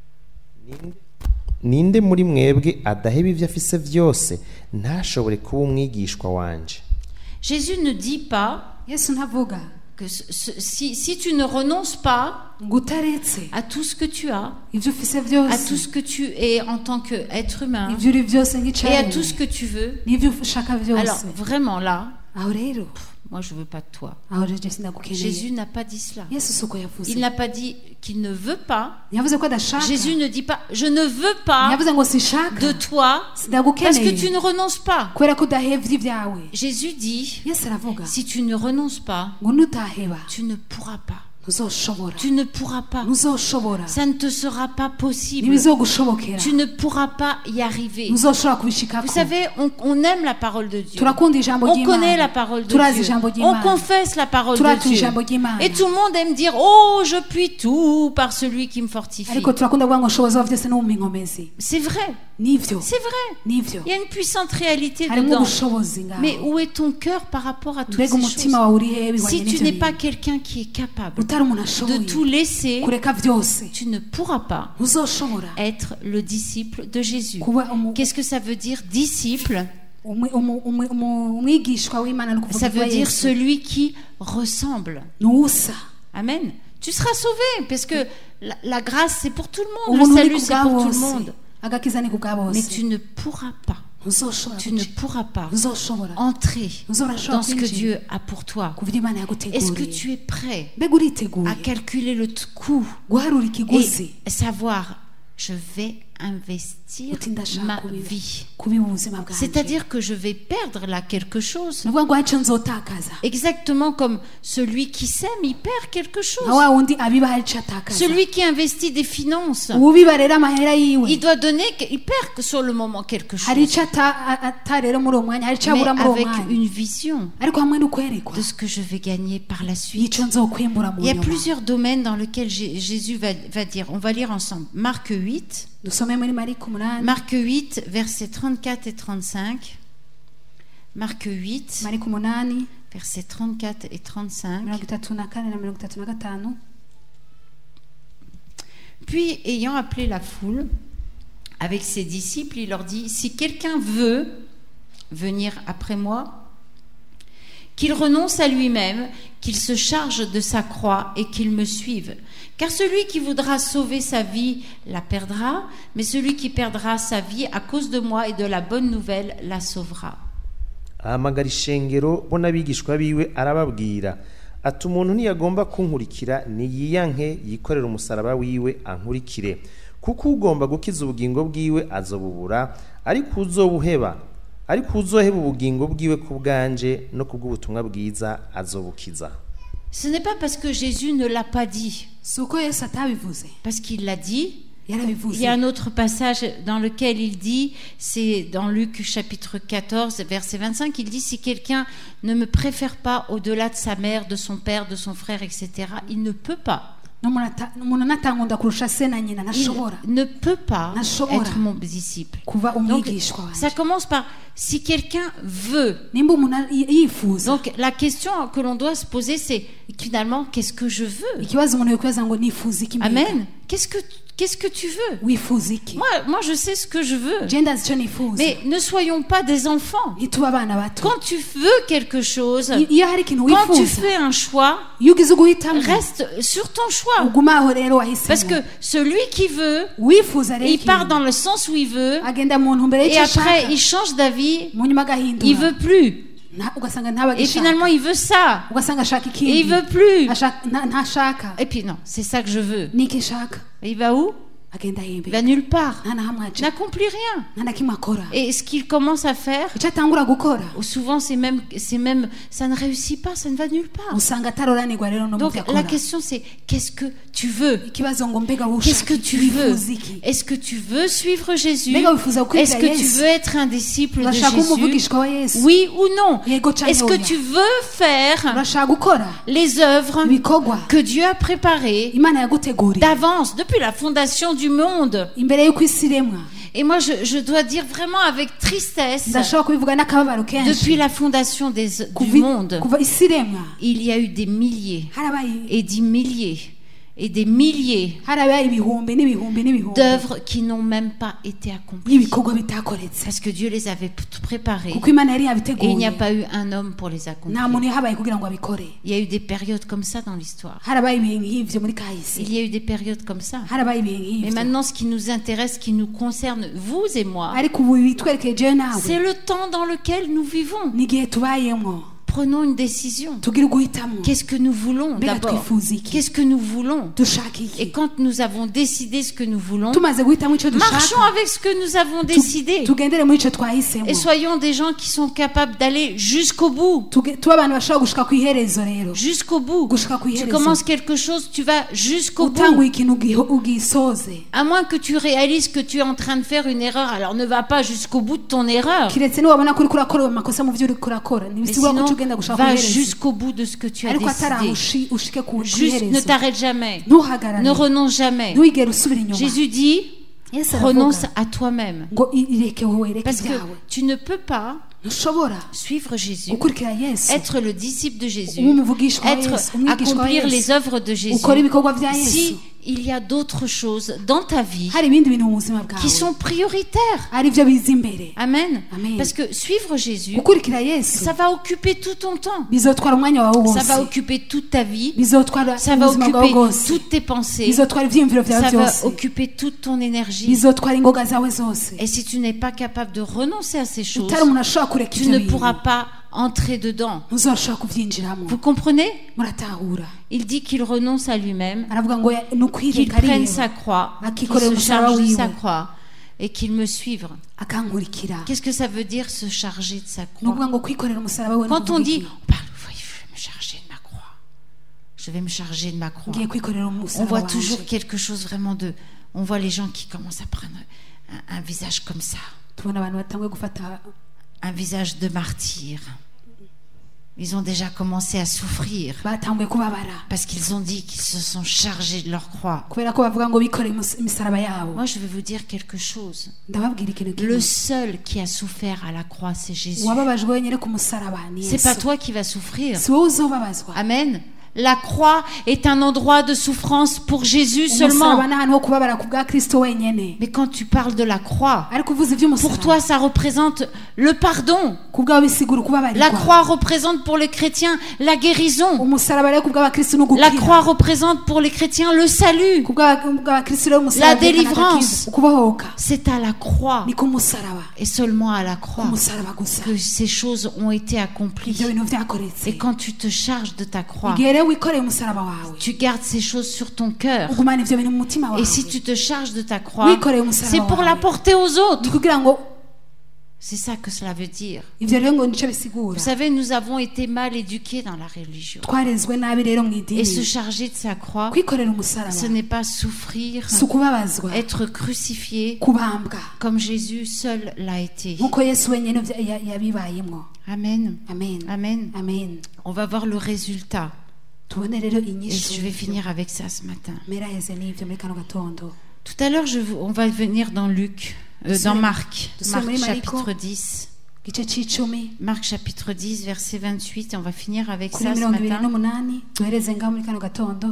Ninde muri mwebwe adaheba ivyo afise vyose ntashobore kuba umwigishwa wanje. Jésus ne dit pas yesu ntavuga que ce- ce- si, si tu ne renonces pas ngo utaretse à tout ce que tu as, ibyo ufise à byose tout ce que tu es en tant qu'être humain, ibyo uri byose et à nk'icyaremwe tout ce que tu veux, n'ibyo ushaka byose alors vraiment là, aho rero moi je veux pas de toi. aho rero Yesu ndagukeneye Jésus n'a pas dit cela. yesu si uko yavuze Il n'a pas dit qu'il ne veut pas. yavuze ko adashaka Jésus ne dit pas je ne veux pas yavuze ngo sinshaka de toi parce que sindagukeneye tu ne renonces pas. kubera ko udahevye ibyawe Jésus dit yesu aravuga si tu ne renonces pas, ngo nutaheba tu ne pourras pas. ntuzoshobora Tu ne pourras pas. ntuzoshobora Ça ne te sera pas possible. ntibizogushobokera Tu ne pourras pas y arriver. ntuzoshobora kubishikako Vous savez, on, on aime la parole de Dieu. turakunda ijambo On connaît la ry'imana parole de turazi Dieu. ijambo On ry'imana confesse la parole turazi de Dieu. ijambo ry'imana Et tout le monde aime dire oh je puis tout par celui qui me fortifie. ariko turakunda kuvuga ngo nshoboza wa byose n'uwumpa inkomezi C'est vrai, nivyo c'est vrai. nivyo Il y a une puissante réalité harimo dedans. ubushobozi ngaho Mais où est ton cœur par rapport à toutes mbega ces umutima choses? wawe uri hehe bihwanye Si tu n'ivyo n'es pas bintu quelqu'un qui est capable utari umuntu de ashoboye tout laisser, kureka byose tu ne pourras pas ntuzoshobora être le disciple de Jésus. kuba umu- Qu'est-ce que ça veut dire disciple? umu- umu- umu- umu- umwigishwa w'imana ni ukuvuga Ça veut ibya dire Yesu. celui qui ressemble. ni usa Amen. Tu seras sauvé parce que la, la grâce c'est pour tout le monde, ubuntu le ni salut ku c'est bwa pour tout le bose monde. agakiza ni ku bwa Mais bose tu ne pourras pas, ntuzoshobora tu ne kuki- pourras pas ntuzoshobora entrer ntuzorashobora dans ce que kwinjira Dieu a pour toi. ku byo imana Est-ce que yaguteguriye tu es prêt mbega uriteguye à calculer le t- coût guharura ikiguzi et savoir je vais investir uti ndashaka ma kubiba vie. kubiba ubuzima bwanjye C'est-à-dire que je vais perdre là quelque chose. ni ukuvuga ngo hari icyo nzotakaza Exactement comme celui qui sème, il perd quelque chose. nka wa wundi abiba hari icyo atakaza Celui qui investit des finances, ubiba rero amahera yiwe il doit donner, il perd que sur le moment quelque chose. hari icyo ata- a- ata rero muri uwo mwanya hari icyo Mais abura muri uwo avec mwanya une vision ariko hamwe n'ukwerekwa de ce que je vais gagner par la suite. y'icyo nzokwimbura mu Il y a nyuma plusieurs domaines dans lesquels Jé- Jésus va, va dire. On va lire ensemble. Marc huit. dusome muri mariko umunani Marc huit, versets trente-quatre et trente-cinq. Marc huit, mariko umunani versets trente-quatre et trente-cinq. mirongo itatu na kane na mirongo itatu na gatanu Puis, ayant appelé la foule avec ses disciples, il leur dit, si quelqu'un veut venir après moi, qu'il renonce à lui-même, qu'il se charge de sa croix et qu'il me suive. Car celui qui voudra sauver sa vie la perdra, mais celui qui perdra sa vie à cause de moi et de la bonne nouvelle la sauvera. ahamagara ishengero bo n'abigishwa biwe arababwira ati umuntu ntiyagomba kunkurikira niyiyanke yikorera umusaraba wiwe ankurikire kuko ugomba gukiza ubugingo bwiwe azobubura ariko uzobuheba ariko uzoheba ubugingo bwiwe ku bwanje no kubw'ubutumwa bwiza azobukiza. Ce n'est pas parce que Jésus ne l'a pas dit, si uko yesu atabivuze parce qu'il l'a dit. Il yarabivuze. y a un autre passage dans lequel il dit, c'est dans Luc chapitre quatorze, verset vingt-cinq, il dit, si quelqu'un ne me préfère pas au-delà de sa mère, de son père, de son frère, et cetera, il ne peut pas. N'umuntu ata- umuntu natankunda kurusha se na nyina ntashobora Il ne peut pas Ntashobora être mon disciple. kuba Donc, umwigishwa ça wanje. commence par, si quelqu'un veut. nimba umuntu ari- yifuza Donc, la question que l'on doit se poser, c'est, finalement, qu'est-ce que je veux? ikibazo umuntu yokwibaza ngo nifuza iki mbega? Amen. Qu'est-ce que, qu'est-ce que tu veux? wifuza iki? Moi, moi, je sais ce que je veux. je ndazi icyo nifuza Mais ne soyons pas des enfants. ntituba abana bato. Quand tu veux quelque chose, I- iyo hari ikintu quand tu wifuza fais un choix, iyo ugize uguhitamo reste sur ton choix. uguma aho rero wahisemo. Parce que celui qui veut, wifuza rero il ikintu, part dans le sens où il veut, agenda mu ntumbero et y'icyo après ashaka il change d'avis, mu nyuma agahindura il veut plus. Nta- ugasanga Et ntabagishaka finalement il veut ça, ugasanga ashaka et ikindi il veut plus. Ashaka- nta- ntashaka Et puis non, c'est ça que je veux. niki ashaka Et il va où? agenda Il yembe va nulle part. nta na hamwe Il aca n'accomplit rien. nta na kimwe akora Et ce qu'il commence à faire, icyo atangura gukora souvent c'est même, c'est même, ça ne réussit pas, ça ne va nulle part. usanga ataroranirwa rero no mu Donc byo la akora question c'est, qu'est-ce que tu veux? ikibazo ngo mbega wowe Qu'est-ce ushaka que iki? tu veux? wifuza iki? Est-ce que tu veux suivre Jésus? mbega wifuza Est-ce gukurikira que tu yesu veux être un disciple de urashaka Jésus? umuvugishwa wa yesu Oui ou non? Yego canke Est-ce que oya? tu veux faire urashaka gukora les œuvres ibikorwa que Dieu a préparées imana yaguteguriye d'avance depuis la fondation du monde? imbere y'uko isi iremwa Et moi, je, je dois dire vraiment avec tristesse, ndashobora kubivuga n'akababaro kenshi depuis la fondation des, du Kuvi- monde, kuva isi iremwa il y a eu des milliers harabaye et des milliers et des milliers harabaye ibihumbi n'ibihumbi n'ibihumbi d'œuvres qui n'ont même pas été accomplies. y'ibikorwa bitakoretse Parce que Dieu les avait p- préparées kuko imana yari et il yabiteguye n'y a pas eu un homme pour les nta accomplir. muntu yahabaye kugira ngo abikore Il y a eu des périodes comme ça dans l'histoire. harabaye ibihe nk'ivyo muri kahise Il y a eu des périodes comme ça. harabaye ibihe Mais nk'ivyo maintenant, ce qui nous intéresse, ce qui nous concerne, vous et moi, ariko ubu bitwerekeye jewe nawe c'est le temps dans lequel nous vivons. n'igihe tubayemwo Prenons une décision. tugire uguhitamo Qu'est-ce que nous voulons mbega d'abord? twifuza iki Qu'est-ce que nous voulons? dushaka iki Et quand nous avons décidé ce que nous voulons, tumaze guhitamo icyo marchons dushaka avec ce que nous avons tu- décidé. tugendere muri ico twahisemo Et soyons des gens qui sont capables d'aller jusqu'au bout. Tuge- tube abantu bashobora gushika ku iherezo rero Jusqu'au bout. gushika ku Tu iherezo commences quelque chose, tu vas jusqu'au bout. utanguye ikintu ugi- ugisoze À moins que tu réalises que tu es en train de faire une erreur, alors ne va pas jusqu'au bout de ton erreur. kiretse niwabona ko uriko urakora amakosa mu vyo uriko urakora Mais ntibisigura ko sinon, uca ugenda gushaka ku va iherezo jusqu'au bout de ce que tu as ariko atari aho décidé. ushi- ushike ku ku Juste ne iherezo t'arrête jamais. ntuhagarare Ne renonce jamais. ntiwigere usubira inyuma Jésus dit, yesu aravuga renonce à toi-même. ngo i- ireke wowe reka Parce que ibyawe tu ne peux pas ntushobora suivre Jésus, gukurikira yesu être le disciple de Jésus, ube umuvugishwa wa être, yesu umwigishwa wa accomplir les yesu œuvres de Jésus, ukora ibikorwa vya yesu si il y a d'autres choses dans ta vie hari ibindi bintu mu buzima qui bwawe sont prioritaires. ari byo biza imbere Amen. Amen. Parce que suivre Jésus, gukurikira yesu ça va occuper tout ton temps. bizotwara umwanya wawe Ça va wose occuper toute ta vie. bizotwara Ça va ubuzima bwawe occuper bwose toutes tes pensées. bizotwara ivyiyumviro vyawe Ça va byose occuper toute ton énergie. bizotwara ingoga zawe zose Et si tu n'es pas capable de renoncer à ces choses, utari umuntu ashobora kureka tu ivyo ne bintu pourras pas entrer dedans. ntuzashobora kuvyinjiramo Vous comprenez? muratahura Il dit qu'il renonce à lui-même, aravuga ngo ya- ni qu'il ukwireka prenne ariwe sa croix, qu'il akikorera se umusaraba charge de wiwe sa croix et qu'il me suive. akankurikira Qu'est-ce que ça veut dire se charger de sa ni ukuvuga croix? ngo kwikorera umusaraba we Quand on dit, n'ukuvuga on parle, oui, je vais me charger de ma croix. Je vais me charger de ma croix. iki? ngiye kwikorera On umusaraba voit wanje toujours quelque chose vraiment de... On voit les gens qui commencent à prendre un, un visage comme ça. tubona abantu batanguye gufata Un visage de martyr. Ils ont déjà commencé à souffrir batanguye kubabara parce qu'ils ont dit qu'ils se sont chargés de leur croix. kubera ko bavuga ngo bikoreye imus- imisaraba yabo Moi, je vais vous dire quelque chose. ndababwira ikintu Le kimwe seul qui a souffert à la croix, c'est Jésus. uwababajwe wenyine ku musaraba ni C'est pas yesu toi qui vas souffrir. si wowe uzobabazwa Amen. La croix est un endroit de souffrance pour Jésus umusaraba seulement. ni ahantu ho kubabara ku bwa kristo wenyene. Mais quand tu parles de la croix, Ariko uvuze pour iby'umusaraba, toi, ça représente le pardon. ku bwawe bisigura La kubabarirwa. croix représente pour les chrétiens la guérison. Umusaraba rero ku bw'abakristo ni La ugukira. croix représente pour les chrétiens le salut. Ku bwa- ku bw'abakristo rero umusaraba La délivrance. agakiza, ukubohoka. C'est à la croix Ni ku musaraba, et seulement à la croix umusaraba gusa que ces choses ont été accomplies. ibyo bintu byakoretse. Et quand tu te charges de ta croix, igihe rero wikoreye umusaraba wawe, tu gardes ces choses sur ton cœur. ugumana ibyo bintu mu mutima wawe. Et si tu te charges de ta croix, wikoreye umusaraba c'est pour wawe, la porter aux ni autres. kugira ngo C'est ça que cela veut dire. ibyo rero ngo nico bisigura. Vous savez, nous avons été mal éduqués dans la religion. twarezwe nabi rero mu Et se idini. charger de sa croix, Kwikorera umusaraba ce n'est pas souffrir, si ukubabazwa, être crucifié kubambwa comme Jésus seul l'a été. nk'uko yesu wenyine bya- ya- yabibayemo. Amen. Amen. Amen. Amen. On va voir le résultat. tubone rero Et inyishu je vais finir avec ça ce matin. meraheze n'ibyo muri kano gatondo. Tout à l'heure, je, vous- on va venir dans Luc, euh, dans Marc, Dusome Marc muri Mariko. chapitre dix. igice c'icumi Marc chapitre dix, verset vingt-huit. Et on va finir avec kuri ça ce mirongo ibiri matin. n'umunani duhereze ngaho muri kano gatondo.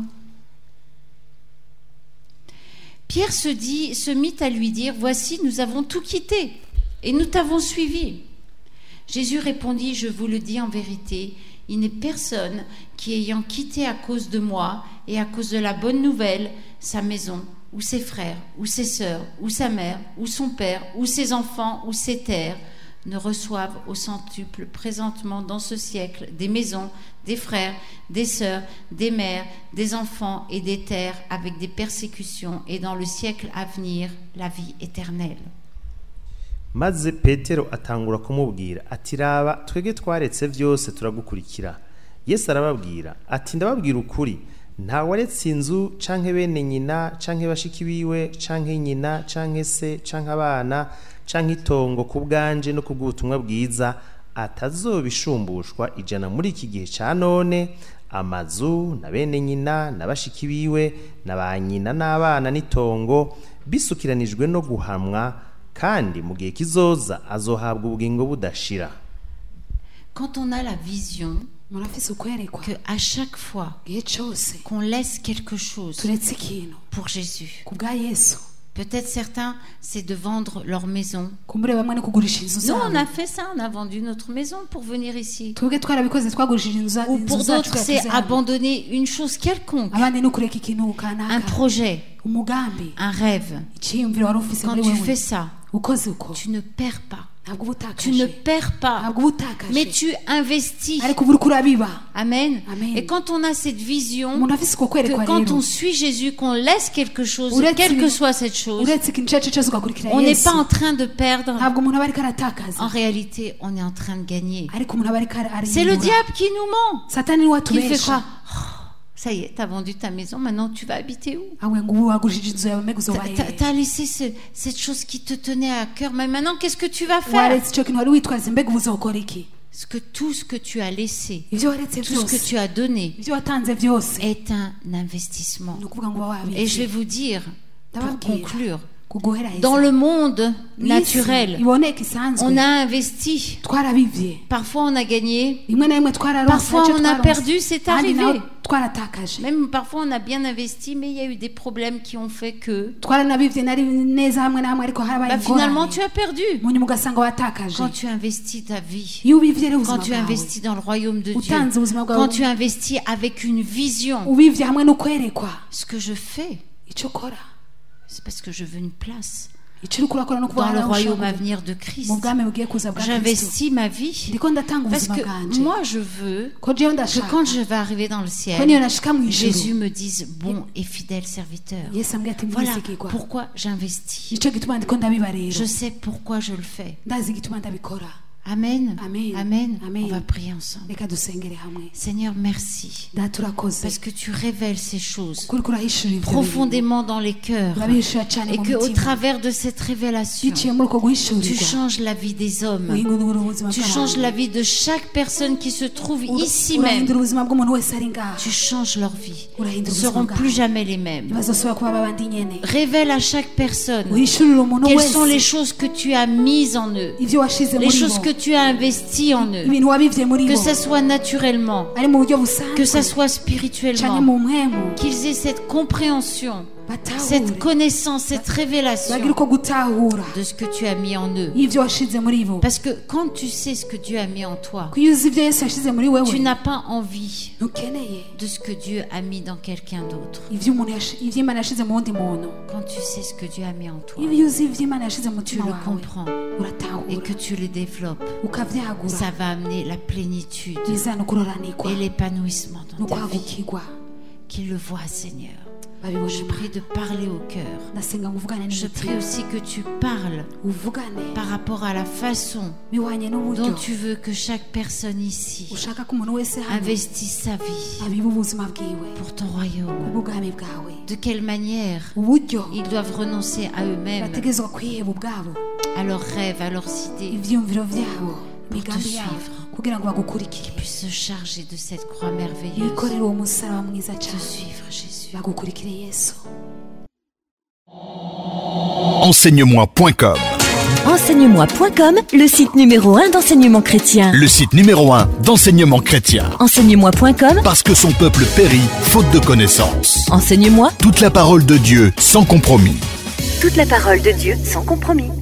Pierre se dit, se mit à lui dire, voici, nous avons tout quitté et nous t'avons suivi. Jésus répondit, je vous le dis en vérité, il n'est personne qui, ayant quitté à cause de moi et à cause de la bonne nouvelle, sa maison, ou ses frères, ou ses sœurs, ou sa mère, ou son père, ou ses enfants, ou ses terres, ne reçoivent au centuple présentement dans ce siècle des maisons, des frères, des sœurs, des mères, des enfants et des terres avec des persécutions, et dans le siècle à venir, la vie éternelle. maze petero atangura kumubwira ati raba twege twaretse byose turagukurikira. Yesu arababwira ati ndababwira ukuri, nta waretse inzu canke bene nyina canke bashiki biwe canke nyina canke se canke abana canke itongo ku bwanje no kubw'ubutumwa bwiza atazobishumbushwa ijana muri iki gihe ca none, amazu na bene nyina na bashiki biwe na ba nyina n'abana n'itongo bisukiranijwe no guhamwa, kandi mu gihe kizoza azohabwa ubugingo budashira. Quand on a la vision murafise ukwerekwa que à chaque fois igihe cose qu'on laisse quelque chose turetse ikintu pour Jésus, ku bwa yesu, peut-être certains, c'est de vendre leur maison. kumbure bamwe ni kugurisha inzu Nous, on zabo. a fait ça, on a vendu notre maison pour venir ici. twebwe twarabikoze twagurishije inzu za- Ou inzu pour zacu d'autres, c'est twashyize hamwe. abandonner une chose quelconque, abandi ni ukureka ikintu un kanaka, projet, umugambi, un rêve. icyiyumviro wari ufise Quand muri tu wewe, fais ça, ukoze uko tu ne perds pas. ntabwo uba Tu ne utakaje, perds pas, ntabwo uba utakaje, mais tu investis. ariko uba uriko urabiba. Amen. Amen. Et quand on a cette vision, umuntu afise uko kwerekwa que quand rero, on suit Jésus, qu'on laisse quelque chose, Uretse quelle que ibi- soit cette chose, uretse ikintu icyo ari cyo cyose ugakurikira on n'est yesu, pas en train de perdre. ntabwo umuntu aba ariko aratakaza, En réalité, on est en train de gagner. ariko umuntu aba ariko ari- C'est le arimbura. diable qui nous ment, satani niwe qui fait atubesha, croire. Oh, ça y est, t'as vendu ta maison, maintenant tu vas habiter où? awe ngo ubu wagurishije inzu yawe mbega uzoba T'as- T'as hehe? t'as laissé ce- cette chose qui te tenait à cœur, mais maintenant qu'est-ce que tu vas faire? waretse icyo kintu wari witwaze mbega ubu uzokora iki? Parce que tout ce que tu as laissé, ibyo waretse tout ce que byose, tu as donné, ibyo watanze byose est un investissement. ni ukuvuga ngo uba Et je vais wabitse. vous dire, pour Ndababwira, conclure, kuguheraheza. dans le monde Mu isi naturel, iboneka isanzwe, on a investi. twarabivye, Parfois on a gagné, rimwe na rimwe twararonse, parfois ntacyo on a twaronse. perdu, c'est Ahandi naho arrivé. twaratakaje, Même parfois on a bien investi, mais il y a eu des problèmes qui ont fait que twaranabivye nari neza hamwe na hamwe ariko harabaye bah, finalement ingorane, tu as perdu. mu nyuma ugasanga watakaje. Quand tu investis ta vie, iyo ubivye rero quand ubuzima tu bwawe, investis dans le royaume de Dieu, utanze ubuzima bwawe, quand tu investis avec une vision, ubivye hamwe no kwerekwa ce que je fais, icyo ukora, c'est parce que je veux une place icyo uriko urakora no kuba dans le waraho royaume à ushaka venir de Christ. mu bwami bugiye kuza bwa Kristo. J'investis ma vie ndiko ndatanga parce ubuzima que bwanje, moi je veux ko jewe que ndashaka quand je vais arriver dans le ko niyo ciel, nashika mu Jésus ijuru me dise bon et fidèle serviteur. yesu ambwira ati Voilà mwisigirwa, pourquoi j'investis. nicyo gituma ndiko ndabiba rero, Je sais pourquoi je le fais. ndazi igituma ndabikora. Amen. Amen. Amen. Amen. On va prier ensemble. reka dusengere hamwe. Seigneur, merci data urakoze parce que tu révèles ces choses kuri kurahishura ibyo bintu, profondément dans les cœurs urabihishura cyane et mu que au mitima, travers de cette révélation, biciye muri uko tu guhishurirwa changes la vie des hommes. uhindura ubuzima Tu bw'abantu, changes la vie de chaque personne qui se trouve Ura- ici même. urahindura ubuzima bw'umuntu wese ari ngaha, Tu changes leur vie. Ils urahindura ne ubuzima seront bwabo, plus jamais les mêmes. ntibazosubira kuba babandi nyene. Révèle à chaque personne uhishurire umuntu quelles wese sont les choses que tu as mises en eux, ibyo washize les muri choses bo, que tu as investi en eux, ibintu wabivye muri que bo ça soit naturellement, ari mu buryo que ça busanzwe soit canke spirituellement, mu mpwemu qu'ils aient cette compréhension, cette batahure connaissance, cette révélation bagira uko gutahura de ce que tu as mis en eux. y'ivyo washize muri bo Parce que quand tu sais ce que Dieu a mis en toi, ko iyo uzi ivyo yesu yashize muri tu wewe n'as pas envie ntukeneye de ce que Dieu a mis dans quelqu'un d'autre. ivyo umuntu yashi- ivyo imana yashize mu wundi muntu Quand tu sais ce que Dieu a mis en toi, iyo uzi ivyo imana yashize mu tu mutima le wawe comprends et uratahura que tu le développes. ukavyagura Ça va amener la plénitude bizana ukuroranirwa et l'épanouissement dans ta vie. n'ukwagukirwa Qu'ils le voient, Seigneur. babibona Je prie de parler au cœur. ndasenga ngo uvugane Je prie n'umutima aussi que tu parles uvugane par rapport à la façon bihwanye n'uburyo dont tu veux que chaque personne ici ushaka ko umuntu wese hano investisse sa vie abiba ubuzima bwiwe pour ton royaume. ubwami bwawe De quelle manière uburyo ils doivent renoncer à eux-mêmes, bategerezwa kwiheba ubwabo à leurs rêves, à leurs idées, ivyumviro vyabo te imigambi yabo suivre. kugira ngo bagukurikire puissent se charger de cette croix merveilleuse. bikorere uwo musaraba mwiza Te cyane suivre, Jésus. bagukurikire yesu enseignemoi point com, enseignemoi point com, le site numéro un d'enseignement chrétien. le site numéro un d'enseignement chrétien. enseignemoi point com, Parce que son peuple périt faute de connaissance. enseigne-moi Toute la parole de Dieu sans compromis. toute la parole de Dieu sans compromis.